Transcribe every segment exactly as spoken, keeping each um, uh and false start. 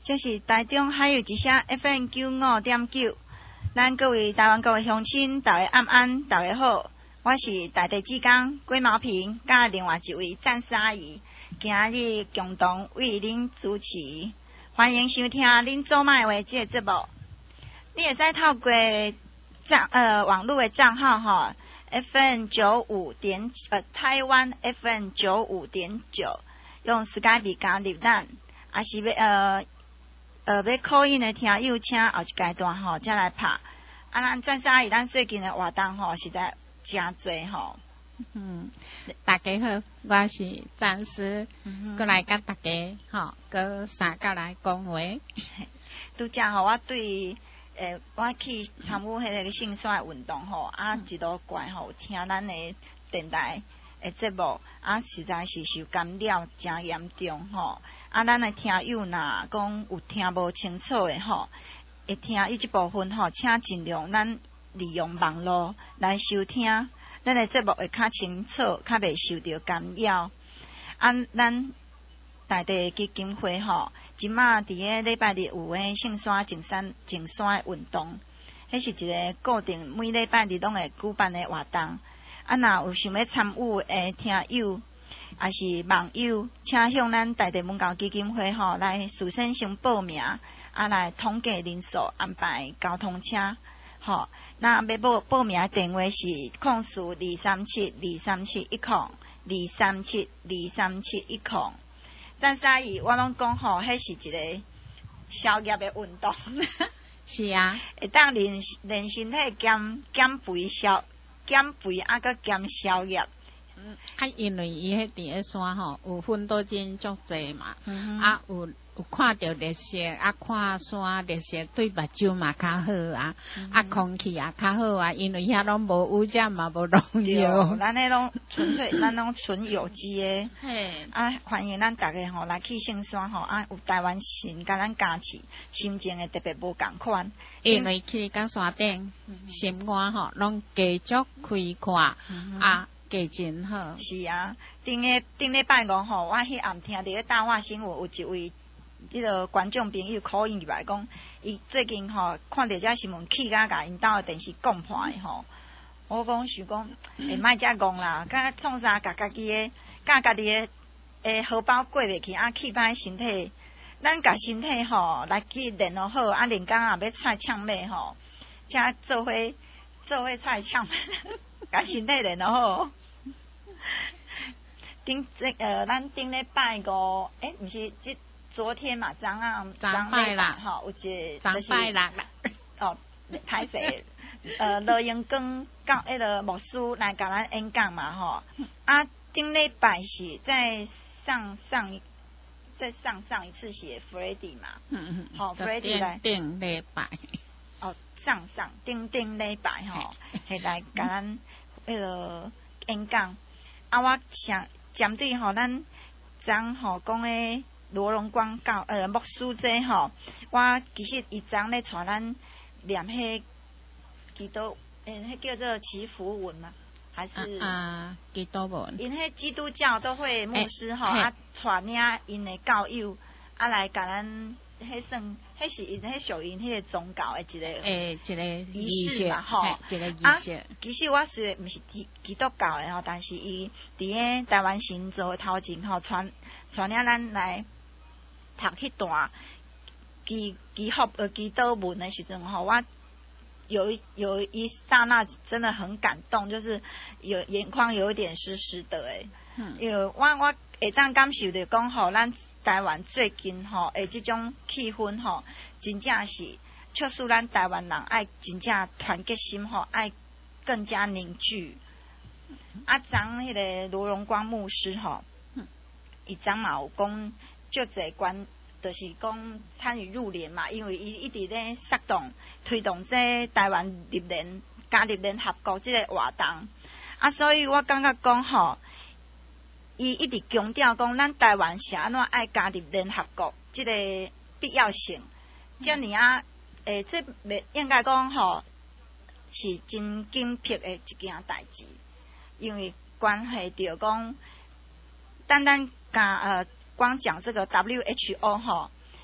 就是台中还有一声 F M 九五点九。咱各位台湾各位乡亲，大家晚安，大家好，我是大地之工龟毛平，甲另外一位战士阿姨，今日共同为恁主持，欢迎收听恁做麦话这个节目。你会使透过账呃网络的账号吼 ，F M 九五点呃台湾 F M 九五点九，用 Skype 加入咱，也是要呃。呃，要call in的听友，请后一阶段吼，才来拍。啊，咱战士阿姨，咱最近的活动吼，实在真多吼。 嗯，大家好，我是战士，过、嗯、来甲大家吼，搁三角来讲话。 拄则吼，我对诶、呃，我去参与迄个性衰运动吼，啊，一路怪吼，听咱的电台诶节目，啊，实在是受干扰真严重吼。啊，咱的听友若讲有听无清楚的吼，会听伊即部分吼，请尽量咱利用网络来收听，咱的节目会较清楚，较袂受到干扰。啊，咱大地基金会吼，即马伫个礼拜日有诶圣山净山净山运动，迄是一个固定每礼拜日拢会举办诶活动。啊，若有想要参与诶听友，也是网友，请向咱大地文教基金会吼来事先先报名，啊来统计人数，安排交通车。吼，那要报报名电话是控诉二三七二三七一空二三七二三七一空。战士阿姨，我拢讲吼，迄是一个消业的运动。 是啊， 会当练练身体减减肥消减肥啊，佮减消业。 嗯，啊，因为伊迄伫个山吼，有分岛真足济嘛， 嗯、 啊有有看到绿色，啊看山绿色对目睭嘛较好啊，嗯、啊空气也较好啊，因为遐拢无污染嘛，无农药。 咱迄拢纯粹，咱拢纯有机的。 嘿， 啊，欢迎咱大家吼来去圣山吼，啊有台湾神甲咱加持，心情会特别无共款。 因为去到山顶，心肝吼拢继续开阔、嗯、啊。加真好。 是啊，顶个顶礼拜五吼，我迄暗听到咧大话新闻有一位迄个观众朋友call in入来讲，伊最近吼看到遮新闻，气甲甲因兜的电视讲破的吼。我讲想讲，会莫遮戆啦，甲创啥甲家己的，甲家己的诶荷包过袂去，啊气歹身体，咱甲身体吼来去练好好，啊练工啊要出呛咩吼，才做伙做伙出呛，甲身体练好。顶这呃，咱顶礼拜五，诶，毋是即昨天嘛，昨啊， 昨拜啦， 吼，有一昨拜啦， 哦，歹势，呃，罗永光教迄个牧师来甲咱演讲嘛，吼，啊，顶礼拜是在上上在上上一次是 Freddy 嘛， 嗯嗯，好 ，Freddy 来顶礼拜， 哦，上上顶顶礼拜吼，系来甲咱迄个演讲。啊，我想针对吼咱昨吼讲诶罗荣光教呃牧师这吼，我其实伊昨咧带咱念迄基督诶，迄叫做祈福文嘛，还是啊基督文？ 因迄基督教都会牧师吼、欸、啊带领因诶教友啊来甲咱。迄算，迄是因迄属因迄个宗教诶一个诶、欸、一个仪式嘛吼， 一个仪式。 啊，其实我虽然毋是基基督教诶吼，但是伊伫个台湾神座头前吼，传传领咱来读迄段基基福呃基督文诶时阵吼，我有一有一刹那真的很感动，就是有眼眶有一点湿湿的诶，嗯，因为我我会当感受着讲吼，咱。台湾最近吼，诶，即种气氛吼，真正是促使咱台湾人爱真正团结心吼，爱更加凝聚。啊，昨迄个罗荣光牧师吼，伊昨嘛有讲，足侪关，就是讲参与入联嘛，因为伊一直咧策动推动这台湾入联加入联合国即个活动，啊，所以我感觉讲吼。伊一直强调讲，咱台湾是安怎爱加入联合国即个必要性，遮尔啊，诶，这袂应该讲吼，是真紧迫的一件代志，因为关系到讲，单单讲呃，光讲这个 W H O 吼，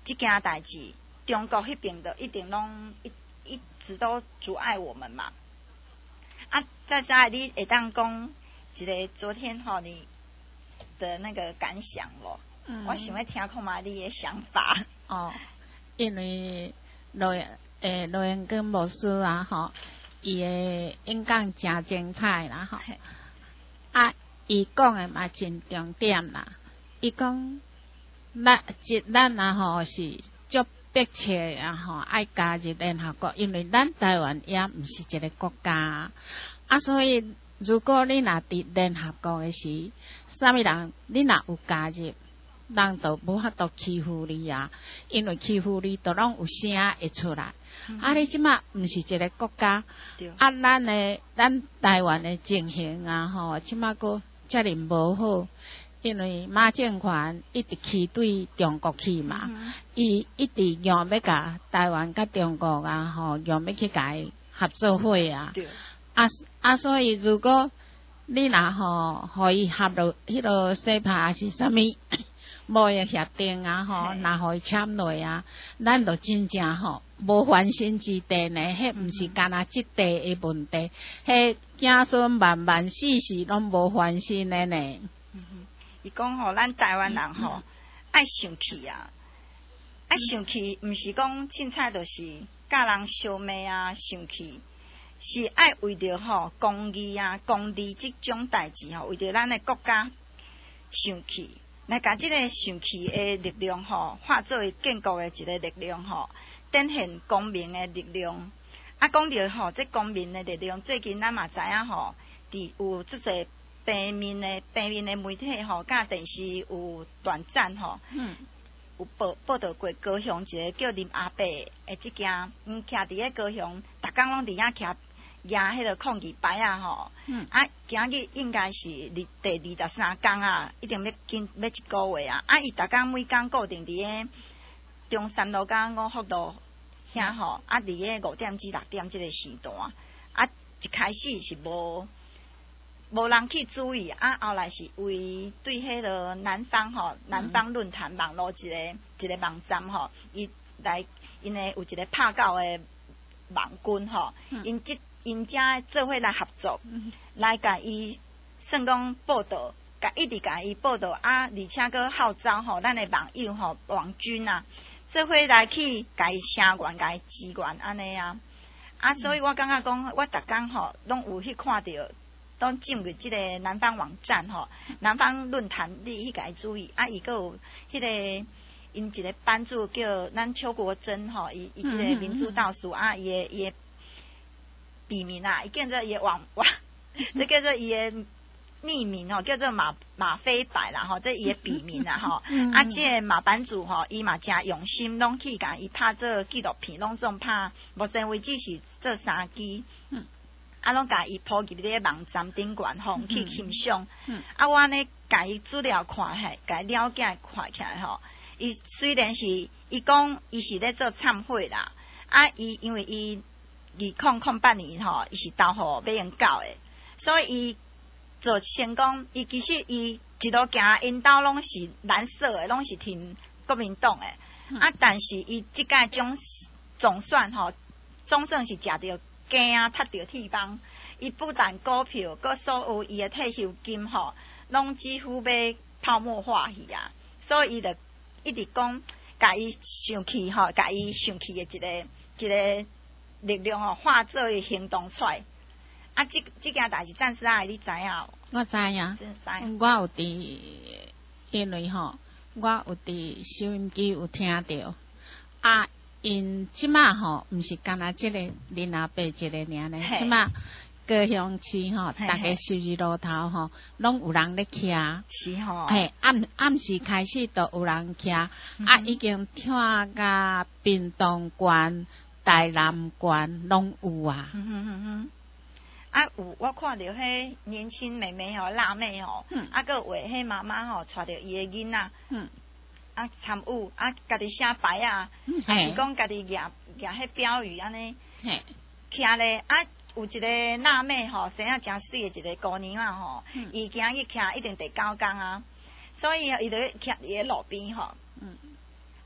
即件代志，中国迄边的一定拢一一直都阻碍我们嘛。啊，再再你会当讲一个昨天吼你的那个感想咯？嗯，我想要听看嘛你的想法。 哦，因为罗诶罗元根牧师啊，吼，伊的演讲真精彩啦，吼。啊，伊讲的嘛真重点啦。伊讲，咱即咱啊吼是足迫切啊吼，爱加入联合国，因为咱台湾也毋是一个国家啊，所以如果你若伫联合国的时，啥物人你若有加入，人就无法度欺负你啊，因为欺负你都拢有声会出来。嗯、啊，你即马毋是一个国家，啊，咱的咱台湾的情形啊吼，即马个遮尔无好，因为马政权一直去对中国去嘛，伊、嗯、一直用要甲台湾甲中國啊吼，用要去甲伊合作伙啊，啊啊，所以如果你若吼，互伊合落迄落西拍是啥物？贸易协定啊，吼，若互伊签落啊，咱就真正吼无翻身之地呢。迄毋是干那即地的问题，迄子孙万万世世拢无翻身的呢。 嗯哼，伊讲吼，咱台湾人吼、嗯、爱生气啊，爱生气，毋是讲凊彩就是甲人相骂啊，生气是爱为着吼公义啊、公理即种代志吼，为着咱的国家生气。来甲即个生气的力量吼，化作为建国的一个力量吼，展现公民的力量。啊，讲到吼，这公民的力量，最近咱嘛知影吼，伫有即个平面的平面的媒体吼，甲电视有断赞吼，嗯，有报报道过高雄一个叫林阿伯的即件，因徛伫个高雄，逐工拢伫遐徛。压迄个抗议牌啊吼，嗯、啊，今日应该是第第二十三天啊，一定要紧要一个月啊，啊，伊逐工每工固定伫个中山路甲五福路遐吼，啊，伫个五點至六點即個時段，啊，一開始是無無人去注意，啊，後來是為對迄個南方吼，南方論壇網絡一個一個網站吼，伊來因誒有一個拍狗誒網軍吼，因即。因遮做伙來合作，嗯、來甲伊算講報道，甲一直甲伊報道啊，而且閣號召吼，咱的網友吼網軍啊，做伙來去甲伊聲援、甲伊支援安尼啊。啊，所以我感覺講，我逐工吼攏有去看到，攏進入即個南方網站吼，南方論壇你去甲伊注意，啊，伊閣有迄、那個因一個班主叫咱邱國珍吼，伊伊即個民主導師啊，伊個伊個。筆名啊，伊叫做伊網網，這叫做伊個匿名吼，叫做馬馬飛白啦吼，這伊個筆名啊吼，啊，即個馬版主吼，伊嘛真用心，攏去甲伊拍這個紀錄片，攏總拍，目前為止是做三支，嗯，啊，攏甲伊鋪入啲網站頂懸，吼去欣賞，嗯，啊，我呢甲伊資料看下，甲伊了解看起來吼，伊雖然是伊講伊是咧做懺悔啦，啊，伊因為伊。二零零八年吼，伊是投互美元教的，所以伊就先講，伊其實伊一路行，因兜攏是藍色的，攏是挺國民黨的，嗯、啊，但是伊即屆總總算吼，總算是食着雞啊，踢着鐵棒，伊不但股票，佮所有伊的退休金吼，攏幾乎要泡沫化去啊，所以伊就一直講，甲伊生氣吼，甲伊生氣的一個一個。力量吼化作行動出來，啊！即即件代志暫時啊，你知影？ 我知影，我有佇，因為吼，我有佇收音機有聽到，啊，因即馬吼，毋是干那即個林阿伯一個爾呢，即馬高雄市吼，逐個十字路頭吼，攏有人咧徛， 是吼， 嘿，暗暗時開始都有人徛，嗯、啊，已經聽甲屏東縣。台南縣攏有啊，嗯哼哼哼，啊有我看到迄年輕妹妹吼、辣妹吼，嗯、啊個話迄媽媽吼帶着伊個囡仔，嗯，啊參與啊家己寫牌啊，嗯、還是講家己舉舉迄標語安尼，徛咧啊有一個辣妹吼，生啊真水的一個姑娘啊吼，伊今日徛一定第九工啊，所以伊就徛佇個路邊吼，嗯。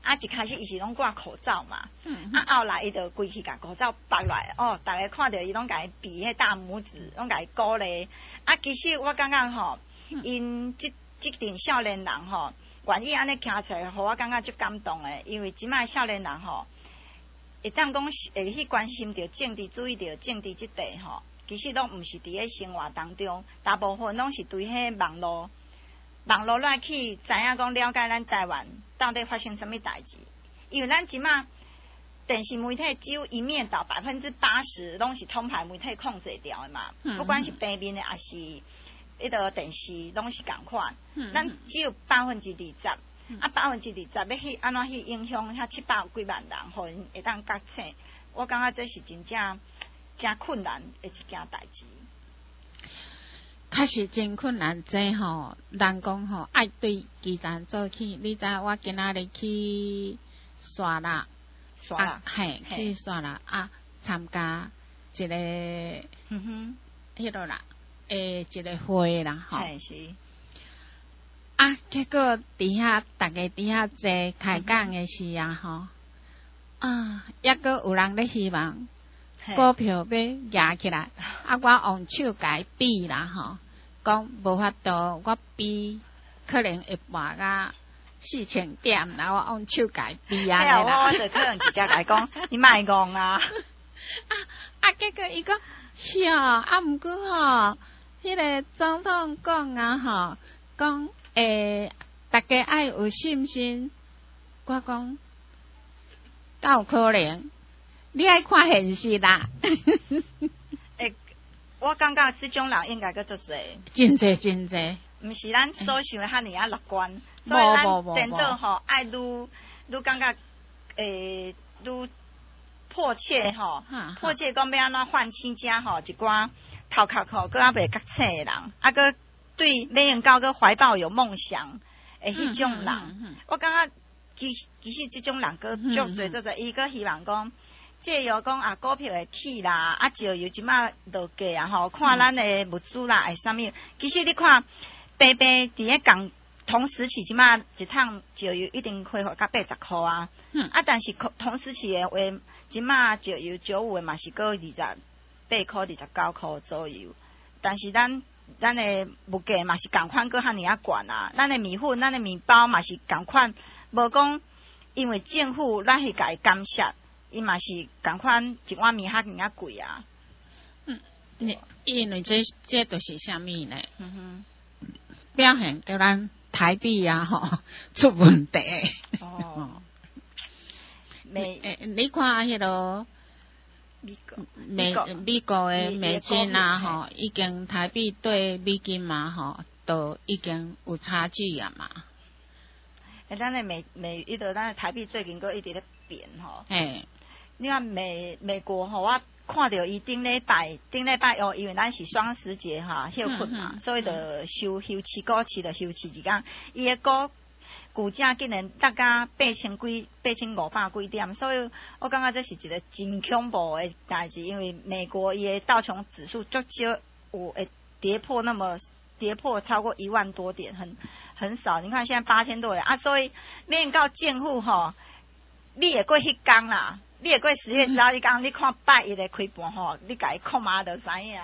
啊，一开始伊是拢挂口罩嘛， 嗯， 啊后来伊就规气甲口罩拔落来，哦，大家看到伊拢甲伊比迄大拇指，拢甲伊鼓励。啊，其实我感觉吼，因即即阵少年人吼，愿意安尼行出来，互我感觉足感动诶，因为即摆少年人吼，会当讲会去关心着政治，注意着政治即块吼，其实拢毋是伫咧生活当中，大部分拢是对迄网络。网络来去知影讲了解咱台湾到底发生什么代志，因为咱即马电视媒体只有一面倒，百分之八十拢是通牌媒体控制掉的嘛。嗯、不管是平面的还是迄个电视，拢是共款。嗯、咱只有百分之二十，嗯、啊百分之二十要去安怎去影响遐七百几万人，互因会当觉醒。我感觉这是真正真困难的一件代志。 确实真困难，这吼，人讲吼爱对基层做起。你知我今仔日去刷啦， 刷啦， 嘿，去刷啦啊，参加一个， 嗯哼， 迄落啦，诶，一个会啦，吼。 是。 啊，结果底下大家底下坐开讲的时啊，吼、嗯，啊，抑阁有人咧希望股票要压起来，啊，我用手甲伊比啦，吼。讲无法度，我比可能会卖甲四千点，然后我用手甲伊比啊啦。我我就可能直接甲伊讲，你卖讲啊。啊啊！结果伊讲，是啊，啊，毋过吼，迄个总统讲啊，吼，讲诶，大家爱有信心。我讲，敢有可能？你爱看现实啦。 诶。我感觉即种人应该个足侪， 真侪真侪， 毋是咱所想的遐尔啊乐观， 欸、 所以咱真正吼爱愈愈感觉诶愈迫切吼，迫切讲要安怎唤醒遮吼一寡头壳吼搁较袂觉醒的人，啊搁对美元高搁怀抱有梦想诶迄种人，嗯嗯嗯、我感觉其其实即种人搁足侪足侪，伊搁希望讲。借由讲啊，股票会起啦，啊，就由即马落价啊，吼，看咱的物资啦，会啥物？其实你看，白白伫咧共同时期，即马一趟就油一定恢复到八十箍啊。嗯。啊，但是同时期的话，即马就油九五的嘛是个二十八箍、二十九箍左右。但是咱咱的物价嘛是共款，搁较尔啊悬啊。咱的米粉、咱的面包嘛是共款，无讲因为政府咱去甲伊监察。伊嘛是共款一碗面较尔啊贵啊。 嗯，因为这这都是啥物呢？ 嗯哼， 表现对咱台币啊吼出问题。 哦。美诶，你看迄落美国美美国的美金啊吼，已经台币对美金嘛吼，都已经有差距啊嘛。 诶，咱的美美伊个咱的台币最近佫一直咧贬吼。 诶。 你看美美国吼，我看到伊顶礼拜顶礼拜哦，因为咱是双十节哈休困嘛，嗯嗯、所以就休休市股市就休市一工。伊个股股价竟然大概八千几八千五百几点，所以我感觉这是一个真恐怖的代志。因为美国伊个道琼指数足少有会跌破那么跌破超过一万多点，很很少。你看现在八千多点啊，所以免到政府吼，你会过迄工啦。你会过十月十号，你讲你看拜一个开盘吼，你家看嘛就知影。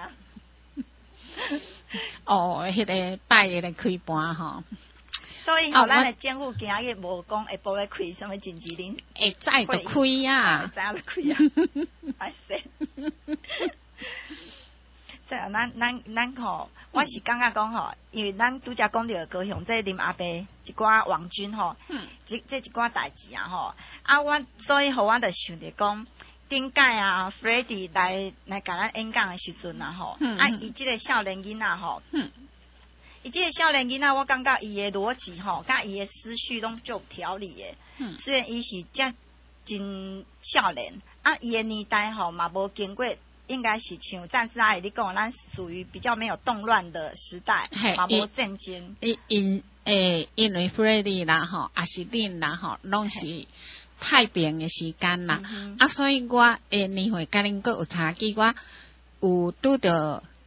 哦，迄、那个拜一个开盘吼。 所以吼，咱的政府今日无讲下晡要开什么经济零， 会早就开啊， 早就开啊，哎死！即啊，咱咱咱吼，我是感觉讲吼，因为咱拄则讲到高雄这林阿伯一寡王军吼，嗯，这这一寡代志啊吼，啊我所以互我着想着讲，顶届啊 ，Freddie 来来甲咱演讲的时阵啊吼，嗯、啊伊即个少年囡仔吼，嗯，伊即个少年囡仔，我感觉伊的逻辑吼，甲伊的思绪拢足有条理的，嗯，虽然伊是遮真少年，啊伊的年代吼嘛无经过。应该是像战士阿姨你讲，咱属于比较没有动乱的时代，嘛无战争。 因因诶，因为 Freddie 啦吼，也是恁啦吼，拢是太平的时间啦。嗯、啊，所以我诶年岁甲恁佫有差距，我有拄着伫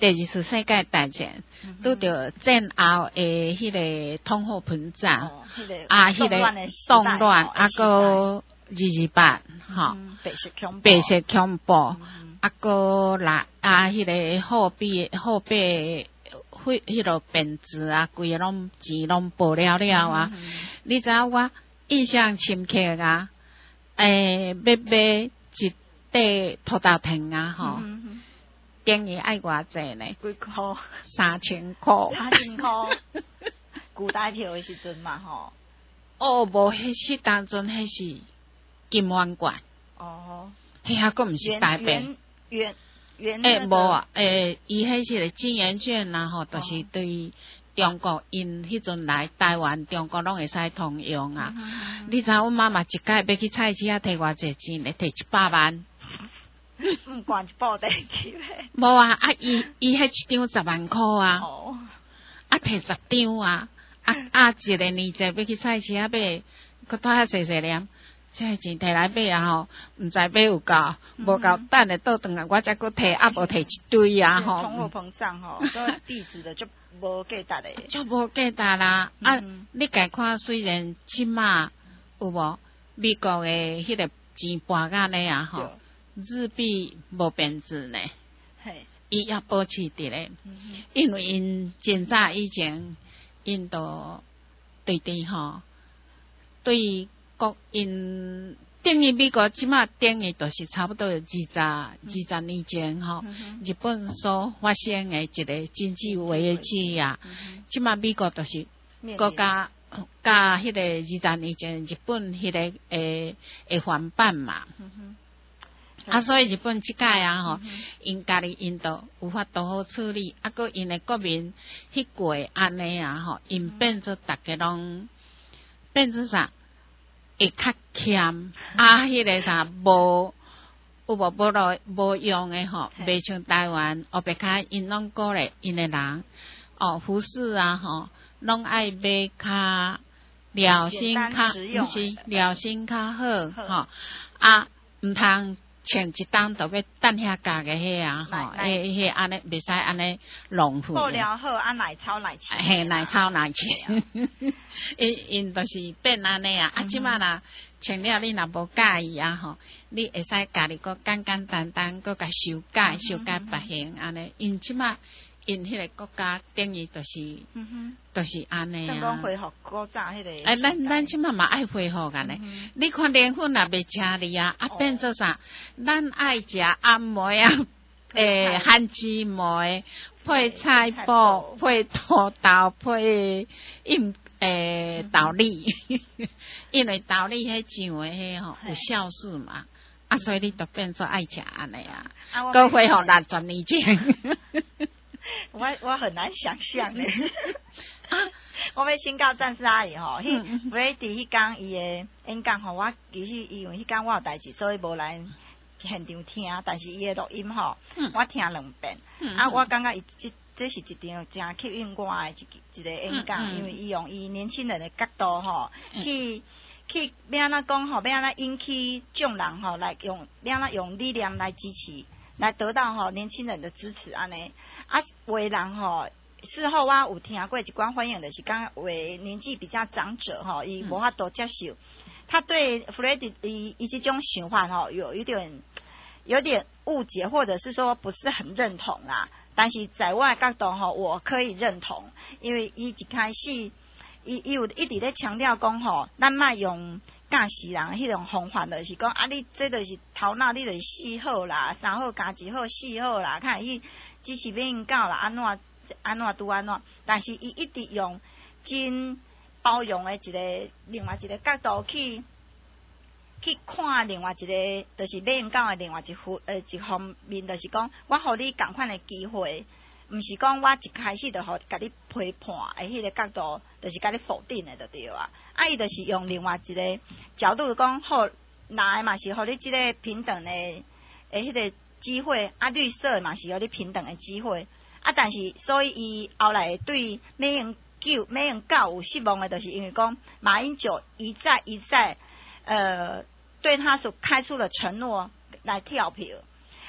第二次世界大战拄着战后诶迄个通货膨胀， 哦那个、 啊，迄、那个动乱，啊个二二八，吼， 白色恐怖， 白色恐怖， 嗯、 啊个来啊，迄、那个货币货币。迄迄落贬值啊，规个拢钱拢报了了啊！ 嗯嗯、 你知影我印象深刻啊？诶、欸，要买一块土豆藤啊，吼，等于爱偌济呢？ 几箍？ 三千箍。 三千箍。古代票的时阵嘛，吼。 哦，无，迄时当阵迄是金丸罐。 哦。 迄还佫毋是台币。 原原诶，无啊，诶，伊迄是金圆券啦，吼，就是对中国因迄阵来台湾，中国拢会使通用啊。 嗯嗯、 你知影阮妈妈一届要去菜市啊，摕偌济钱咧？摕一百万。 毋管一部地去咧。 无啊，啊伊伊迄一张十万箍啊。 哦。 啊，摕十张啊，啊啊一个年节要去菜市啊买，佮拖遐细细粒。这钱摕来买啊吼，毋知买有够，无够等下倒转来，我才佫摕，啊无摕一堆啊吼。 通货膨胀吼，所以币值的就无价值的。 就无价值啦，啊，你家看虽然即马有无美国的迄个钱搬甲呢啊吼，日币无贬值呢， 嘿， 伊也保持伫咧，因为因真早以前因都对对吼，对。国因等于美国即马等于就是差不多二十二十年前吼，嗯、日本所发生的一个经济危机啊，即马、嗯、美国就是国家甲迄个二十年前日本迄个诶诶翻版嘛，嗯、啊，所以日本即届啊吼，因家己因都有法度好處理，啊，佮因的國民迄過安尼啊吼，因變做大家攏變做啥？會較欠啊，迄個啥無有無無落無用誒吼，袂像台灣後壁較因攏鼓勵因誒人哦，服飾啊吼，攏愛買較料心較毋是料心較好吼，啊毋通穿一當就要等遐價嘅迄啊吼，誒迄安尼袂使安尼浪費。 布料好啊，奶超奶錢。 嘿，奶超奶錢。因因就是變安尼啊，啊即馬啦穿了你若無介意啊吼，你會使家己個簡簡單單個甲修改修改別型安尼，因即馬因迄個國家等於就是，就是安尼啊。 講恢復古早迄個。 誒，咱咱即馬嘛愛恢復安尼，你看蓮粉也袂食你啊，啊變做啥？咱愛食暗梅啊，誒番薯梅。配菜脯，配土豆，配因诶豆粒，因為豆粒迄上诶迄吼有酵素嘛，啊，所以你就變做愛食安尼啊。閣恢復六十年前， 我我很難想象咧。我要請教戰士阿姨吼，迄 Brady 迄講伊誒演講吼，我其實因為迄講我有代志，所以無來現場聽，但是伊誒錄音吼，嗯、我聽兩遍，嗯、啊，我感覺伊即這是一場真吸引我誒一一個演講，嗯嗯、因為伊用伊年輕人誒角度吼，嗯、去去要安怎講吼，要安怎引起眾人吼來用要安怎用力量來支持，來得到吼年輕人的支持安尼，啊，有的人吼。事後我有聽過一關反應，就是講為年紀比較長者吼，伊無法度接受，他對弗雷迪伊伊這種想法吼，有一點有點誤解，或者是說不是很認同啦。但是在我的角度吼，我可以認同，因為伊一開始伊伊有一直咧強調講吼，咱莫用教死人迄種方法，就是講啊，你這就是頭腦，你就是四好啦，三好加一好，四好啦，看伊支持免教啦，安怎？安怎拄安怎，但是伊一直用真包容的一個另外一個角度去去看另外一個，就是美英教的另外一副呃一方面，就是講我互你共款的機會，毋是講我一開始就互甲你批判的迄個角度，就是甲你否定的就對啊。啊，伊就是用另外一個角度講，好，哪嘛是互你即個平等的誒迄個機會，啊，綠色嘛是互你平等的機會。啊，但是所以伊後來對美英教美英教有失望的，就是因為講馬英九一再一再，呃，對他所開出的承諾來跳票，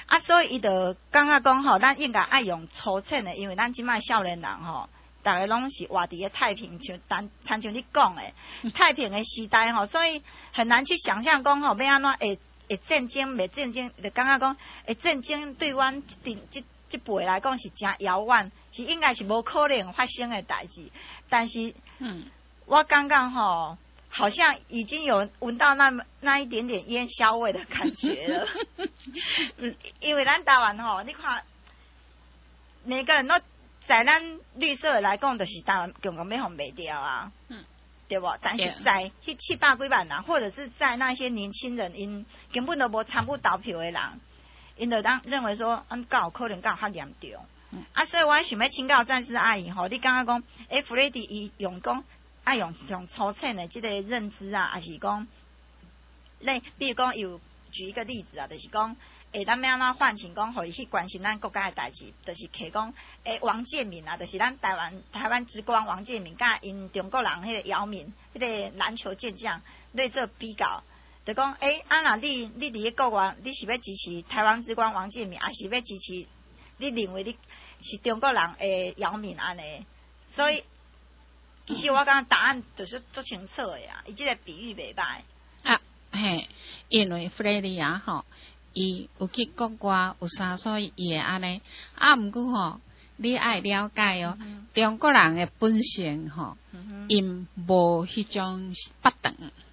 啊，所以伊就感觉讲吼，咱应该爱用粗浅的，因为咱即摆少年人吼，逐个拢是活伫个太平，像单参像你讲的太平的时代吼，所以很难去想象讲吼，要安怎会会战争，袂战争，就感觉讲会战争对阮即即即辈来讲是真遥远，是应该是无可能发生的代志。但是，嗯，我感觉吼。好像已经有闻到那么那一点点烟硝味的感觉了，嗯，因为咱台湾吼，你看每个人都在咱绿色来讲，就是台湾共共要互卖掉啊，嗯，对不？但是在迄七百几万人，或者是在那些年轻人，因根本都无参与投票的人，因就当认为说，嗯，敢有可能敢有较严重，嗯，啊，所以我想要请教战士阿姨吼，你刚刚讲，诶，弗雷迪伊用讲。爱用用粗浅的即个认知啊，还是讲，你比如讲有举一个例子啊，就是讲，诶，咱要安怎唤醒讲，互伊去关心咱国家的代志，就是摕讲，诶，王建民啊，就是咱台湾台湾之光王建民，甲因中国人迄个姚明，迄个篮球健将，对做比较，就讲，诶，啊若你你伫个国外，你是要支持台湾之光王建民，还是要支持你认为你是中国人诶姚明安尼？所以。其实我感觉答案就是足清楚的呀，伊即个比喻袂歹。 啊，嘿，因为弗雷利啊吼，伊有去国外有啥所以伊会安尼，啊，毋过吼，你爱了解哦，嗯、中国人的本性吼，因无迄种不等，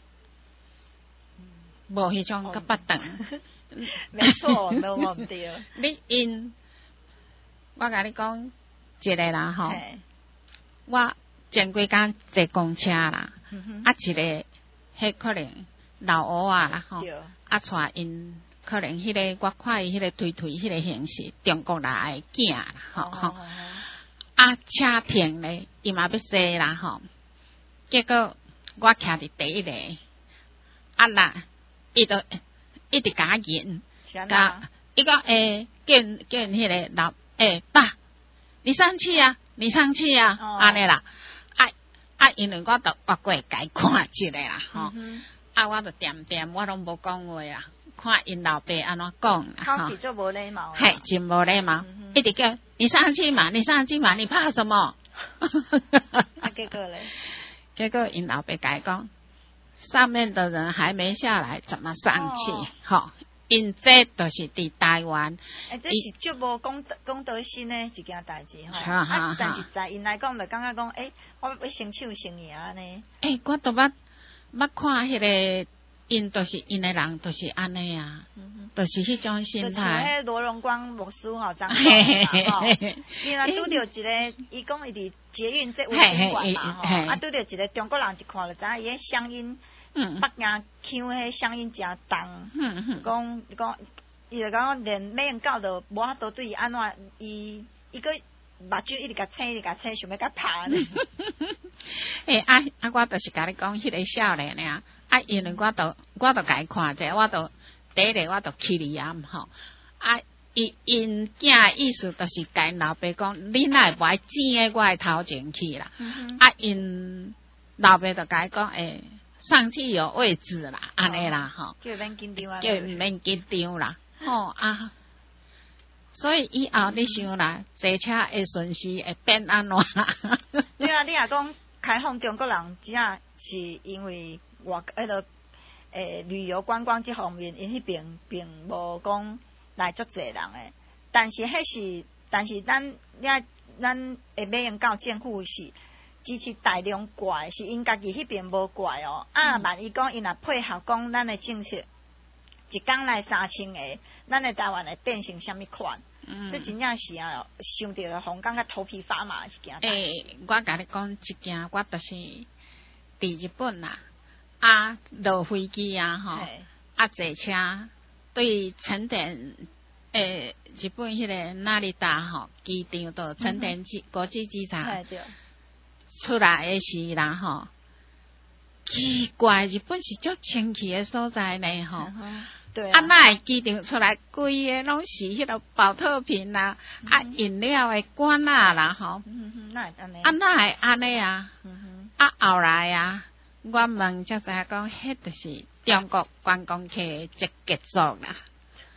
无迄种个不等。 没错，没有忘掉。 你因，我甲你讲一个人吼，我。前几工坐公车啦，嗯、啊一个迄可能老乌啊啦吼，啊带因可能迄、那个我看伊迄个推推迄个形式，中国来的囝啦吼吼，哦哦、啊车停咧，伊嘛要坐啦吼，结果我徛伫第一个，啊啦，伊就一直甲我引，甲伊讲诶，叫叫迄个老诶、欸、爸，你上去啊，你上去啊，安尼、哦、啦。啊，因为我都越过该看一个啦，吼、嗯，啊，我都点点，我拢无讲话啦，看因老爸安怎讲啦， 吼，是做无礼貌， 嘿，真无礼貌，嗯、一直叫你上去嘛，你上去嘛，你怕什么？ 啊，结果咧， 结果因老爸甲伊讲，上面的人还没下来，怎么上去？吼、哦。因这都是伫台湾， 诶、欸，这是足无公德公德心的一件代志吼。啊，但是在因来讲，就感觉讲，诶、欸，我要成手成赢安尼。 诶、欸，我都捌捌看迄、那个，因都是因的人，都是安尼啊，嗯、都是迄种心态。就像迄罗荣光牧师吼，张总吼，伊若拄着一个，伊讲伊伫捷运这卫生馆嘛吼，啊拄着一个中国人一看就知影伊迄乡音。嗯，北京腔迄声音真重，嗯讲讲，伊就讲连美人教都无法度对伊安怎，伊伊个目睭一直甲青，一直甲青，想要甲拍呢。 诶、欸，啊啊，我就是甲你讲，迄、那个少年俩，啊，因为我都我都甲伊看者，我都第一个我都气你啊吼，啊，因因囝意思就是甲因老爸讲，你哪会不爱钱诶，我会头前去啦，嗯、啊，因老爸就甲伊讲，诶、欸。上去有位置啦，安尼啦吼， 叫免紧张啊， 叫免紧张啦，吼啊，所以以后你想啦，坐车会顺序会变安怎？ 对啊，你也讲开放中国人，只啊是因为外迄个诶旅游观光这方面，因迄边并无讲来足济人诶，但是迄是，但是咱咱咱会美人教政府是。支持大量怪是因家己迄边无怪哦，啊，万一讲因若配合讲咱的政策，一工来三千个，咱的台湾会变成什么款？嗯，这真正是啊，想到红港甲头皮发麻一件。 诶、欸，我甲你讲一件，我就是伫日本啦，啊，落飞机啊，吼，啊，坐车对成田。诶、欸，日本迄个哪里达吼机场到成田机、嗯、国际机场。出来的时啦吼，奇怪，日本是足清气的所在呢吼。嗯、对啊。啊，哪会机场出来规个拢是迄个保特瓶啦，嗯、啊饮料的罐啊啦吼。嗯哼，哪会安尼？啊，哪会安尼啊？嗯哼。啊，后来啊，我问才知影讲，迄就是中国观光客一结束啦。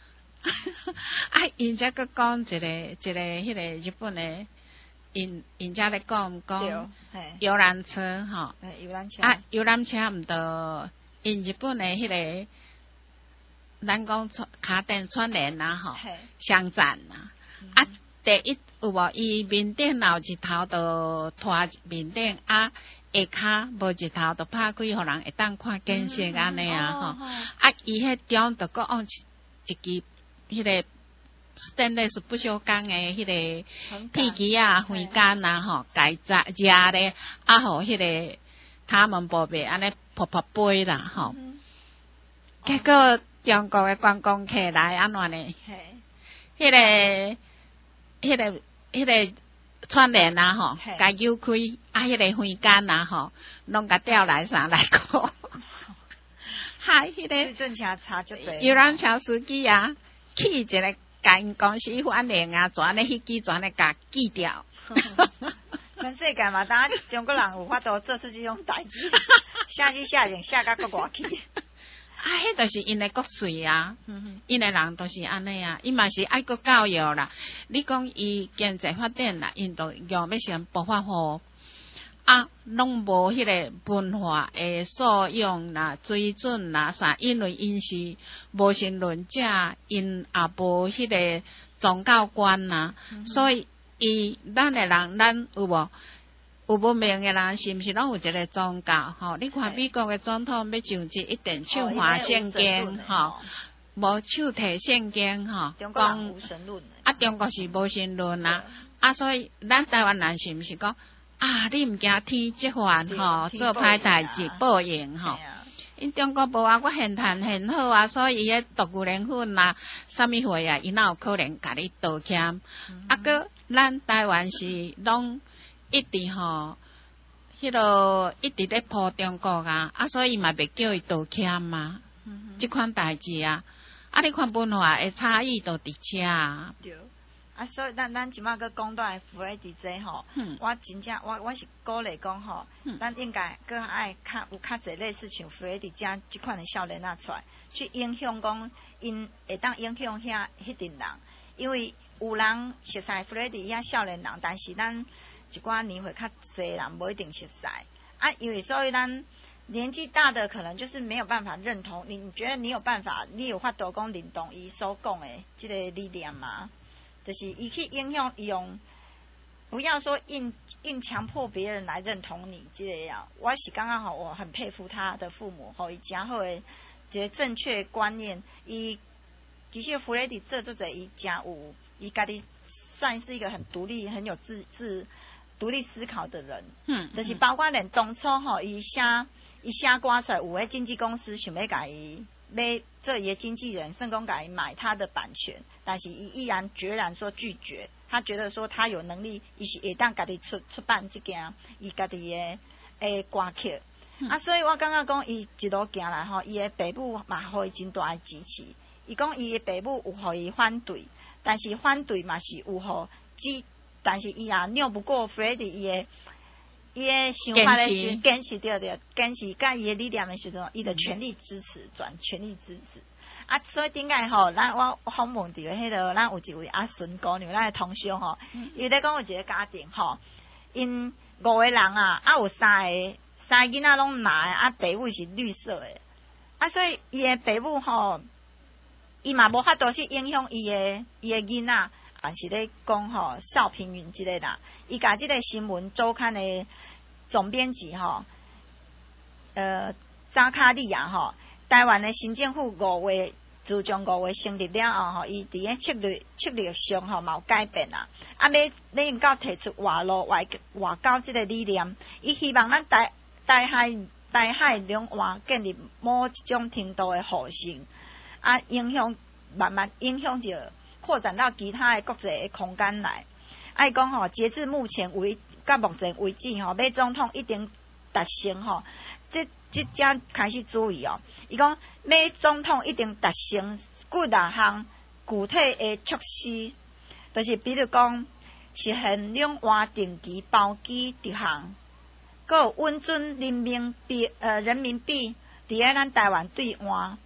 啊，因则佫讲一个一个迄个日本诶，因因遮咧讲讲游览车吼， 游览车啊游览车毋着因日本诶迄个，咱讲卡电串联啦吼，相站啦，啊第一有无伊面顶有一头着拖面顶啊。下骹无一头，就拍开，互人会当看景色安尼啊吼。啊，伊迄中就搁用一支迄个 stainless 不锈钢诶迄个片机啊、挥杆啊吼，改扎夹咧，啊，互迄个他们宝贝安尼噗噗飞啦吼。结果中国诶观光客来安怎呢？迄个、迄个、迄个。串联啊吼，甲扭开啊，迄个挥杆啊吼，拢甲调来三来个，嗨，迄个游览车司机啊，去一个甲因公司反映啊，全咧迄支全咧甲记掉。 全世界嘛，当中国人有法度做出即种代志，下去下人下甲国外去。 啊，迄著是因诶国税啊，因诶人都是安尼啊，伊嘛是爱国教育啦。你讲伊经济发展啦，因都用要先补发好，啊，拢无迄个文化诶素养啦、水准啦啥，因为因是无神论者，因也无迄个宗教观啦，嗯、所以伊咱诶人，咱有无？有文明诶人是毋是拢有一个宗教吼？你看美国诶总统要上至一定手画圣经吼，无手提圣经吼，讲啊中国是无神论啦，啊所以咱台湾人是毋是讲啊你毋惊天即番吼做歹代志报应吼？因中国无啊，我现赚很好啊，所以伊迄毒牛奶粉啦、啥物货啊，伊哪有可能甲你道歉？啊个咱台湾是拢。一直吼，迄落一直咧扑中国啊，啊，所以嘛袂叫伊道歉嘛，即、嗯、款代志啊，啊，你看文化诶差异都伫遮啊。 对，啊，所以咱咱即马个讲到弗雷迪这吼，嗯、我真正我我是鼓励讲吼，嗯、咱应该个爱较有较侪类似像弗雷迪遮即款诶少年仔出来，去影响讲因会当影响遐迄阵人，因为有人熟悉弗雷迪遐少年人，但是咱。一寡年岁较侪人无一定熟悉啊，因为所以咱年纪大的可能就是没有办法认同你，你觉得你有办法，你有法度讲认同伊所讲的这个理念嘛？就是伊去影响用，不要说硬硬强迫别人来认同你这个样。我是刚刚好，我很佩服他的父母，吼，伊真好的一个正确观念。伊其实弗雷迪这做者伊真有，伊家己算是一个很独立、很有自自。独立思考的人，嗯，就是包括连当初吼，伊写伊写歌出来，有诶经纪公司想要甲伊买做伊诶经纪人，甚讲甲伊买他的版权，但是伊毅然决然说拒绝。他觉得说他有能力，伊是会当家己出出版即件伊家己诶诶歌曲，嗯、啊，所以我感觉讲伊一路行来吼，伊诶爸母嘛互伊真大诶支持。伊讲伊诶爸母有互伊反对，但是反对嘛是有互支。但是伊也拗不过 Freddy 伊诶伊诶想法咧，是坚持对对，坚持甲伊诶理念诶时阵，伊就全力支持，转全力支持。啊，所以顶解吼，咱我访问着迄个，咱有一位阿孙姑娘，咱诶同乡吼，伊咧讲有一个家庭吼，因五个人啊，啊有三个三个囡仔拢拿诶，啊爸母是绿色诶，啊所以伊诶爸母吼，伊嘛无法度去影响伊诶伊诶囡仔。但是咧讲吼，邵平云即个啦，伊甲即个新闻周刊的总编辑吼，呃，扎卡利亚吼，台湾的新政府五月自从五月成立了后吼，伊伫咧策略策略上吼嘛有改变啦，啊，要要用到提出外陆外外交即个理念，伊希望咱台台海台海两岸建立某一种程度的互信，啊，影响慢慢影响着。扩展到其他的国际的空间来，爱讲吼，截至目前为到目前为止吼，马总统一定达成吼，即即将开始注意哦。伊讲马总统一定达成几大项具体的措施，就是比如讲实现两岸定期包机直航，佮有稳准人民币呃人民币伫咧咱台湾对岸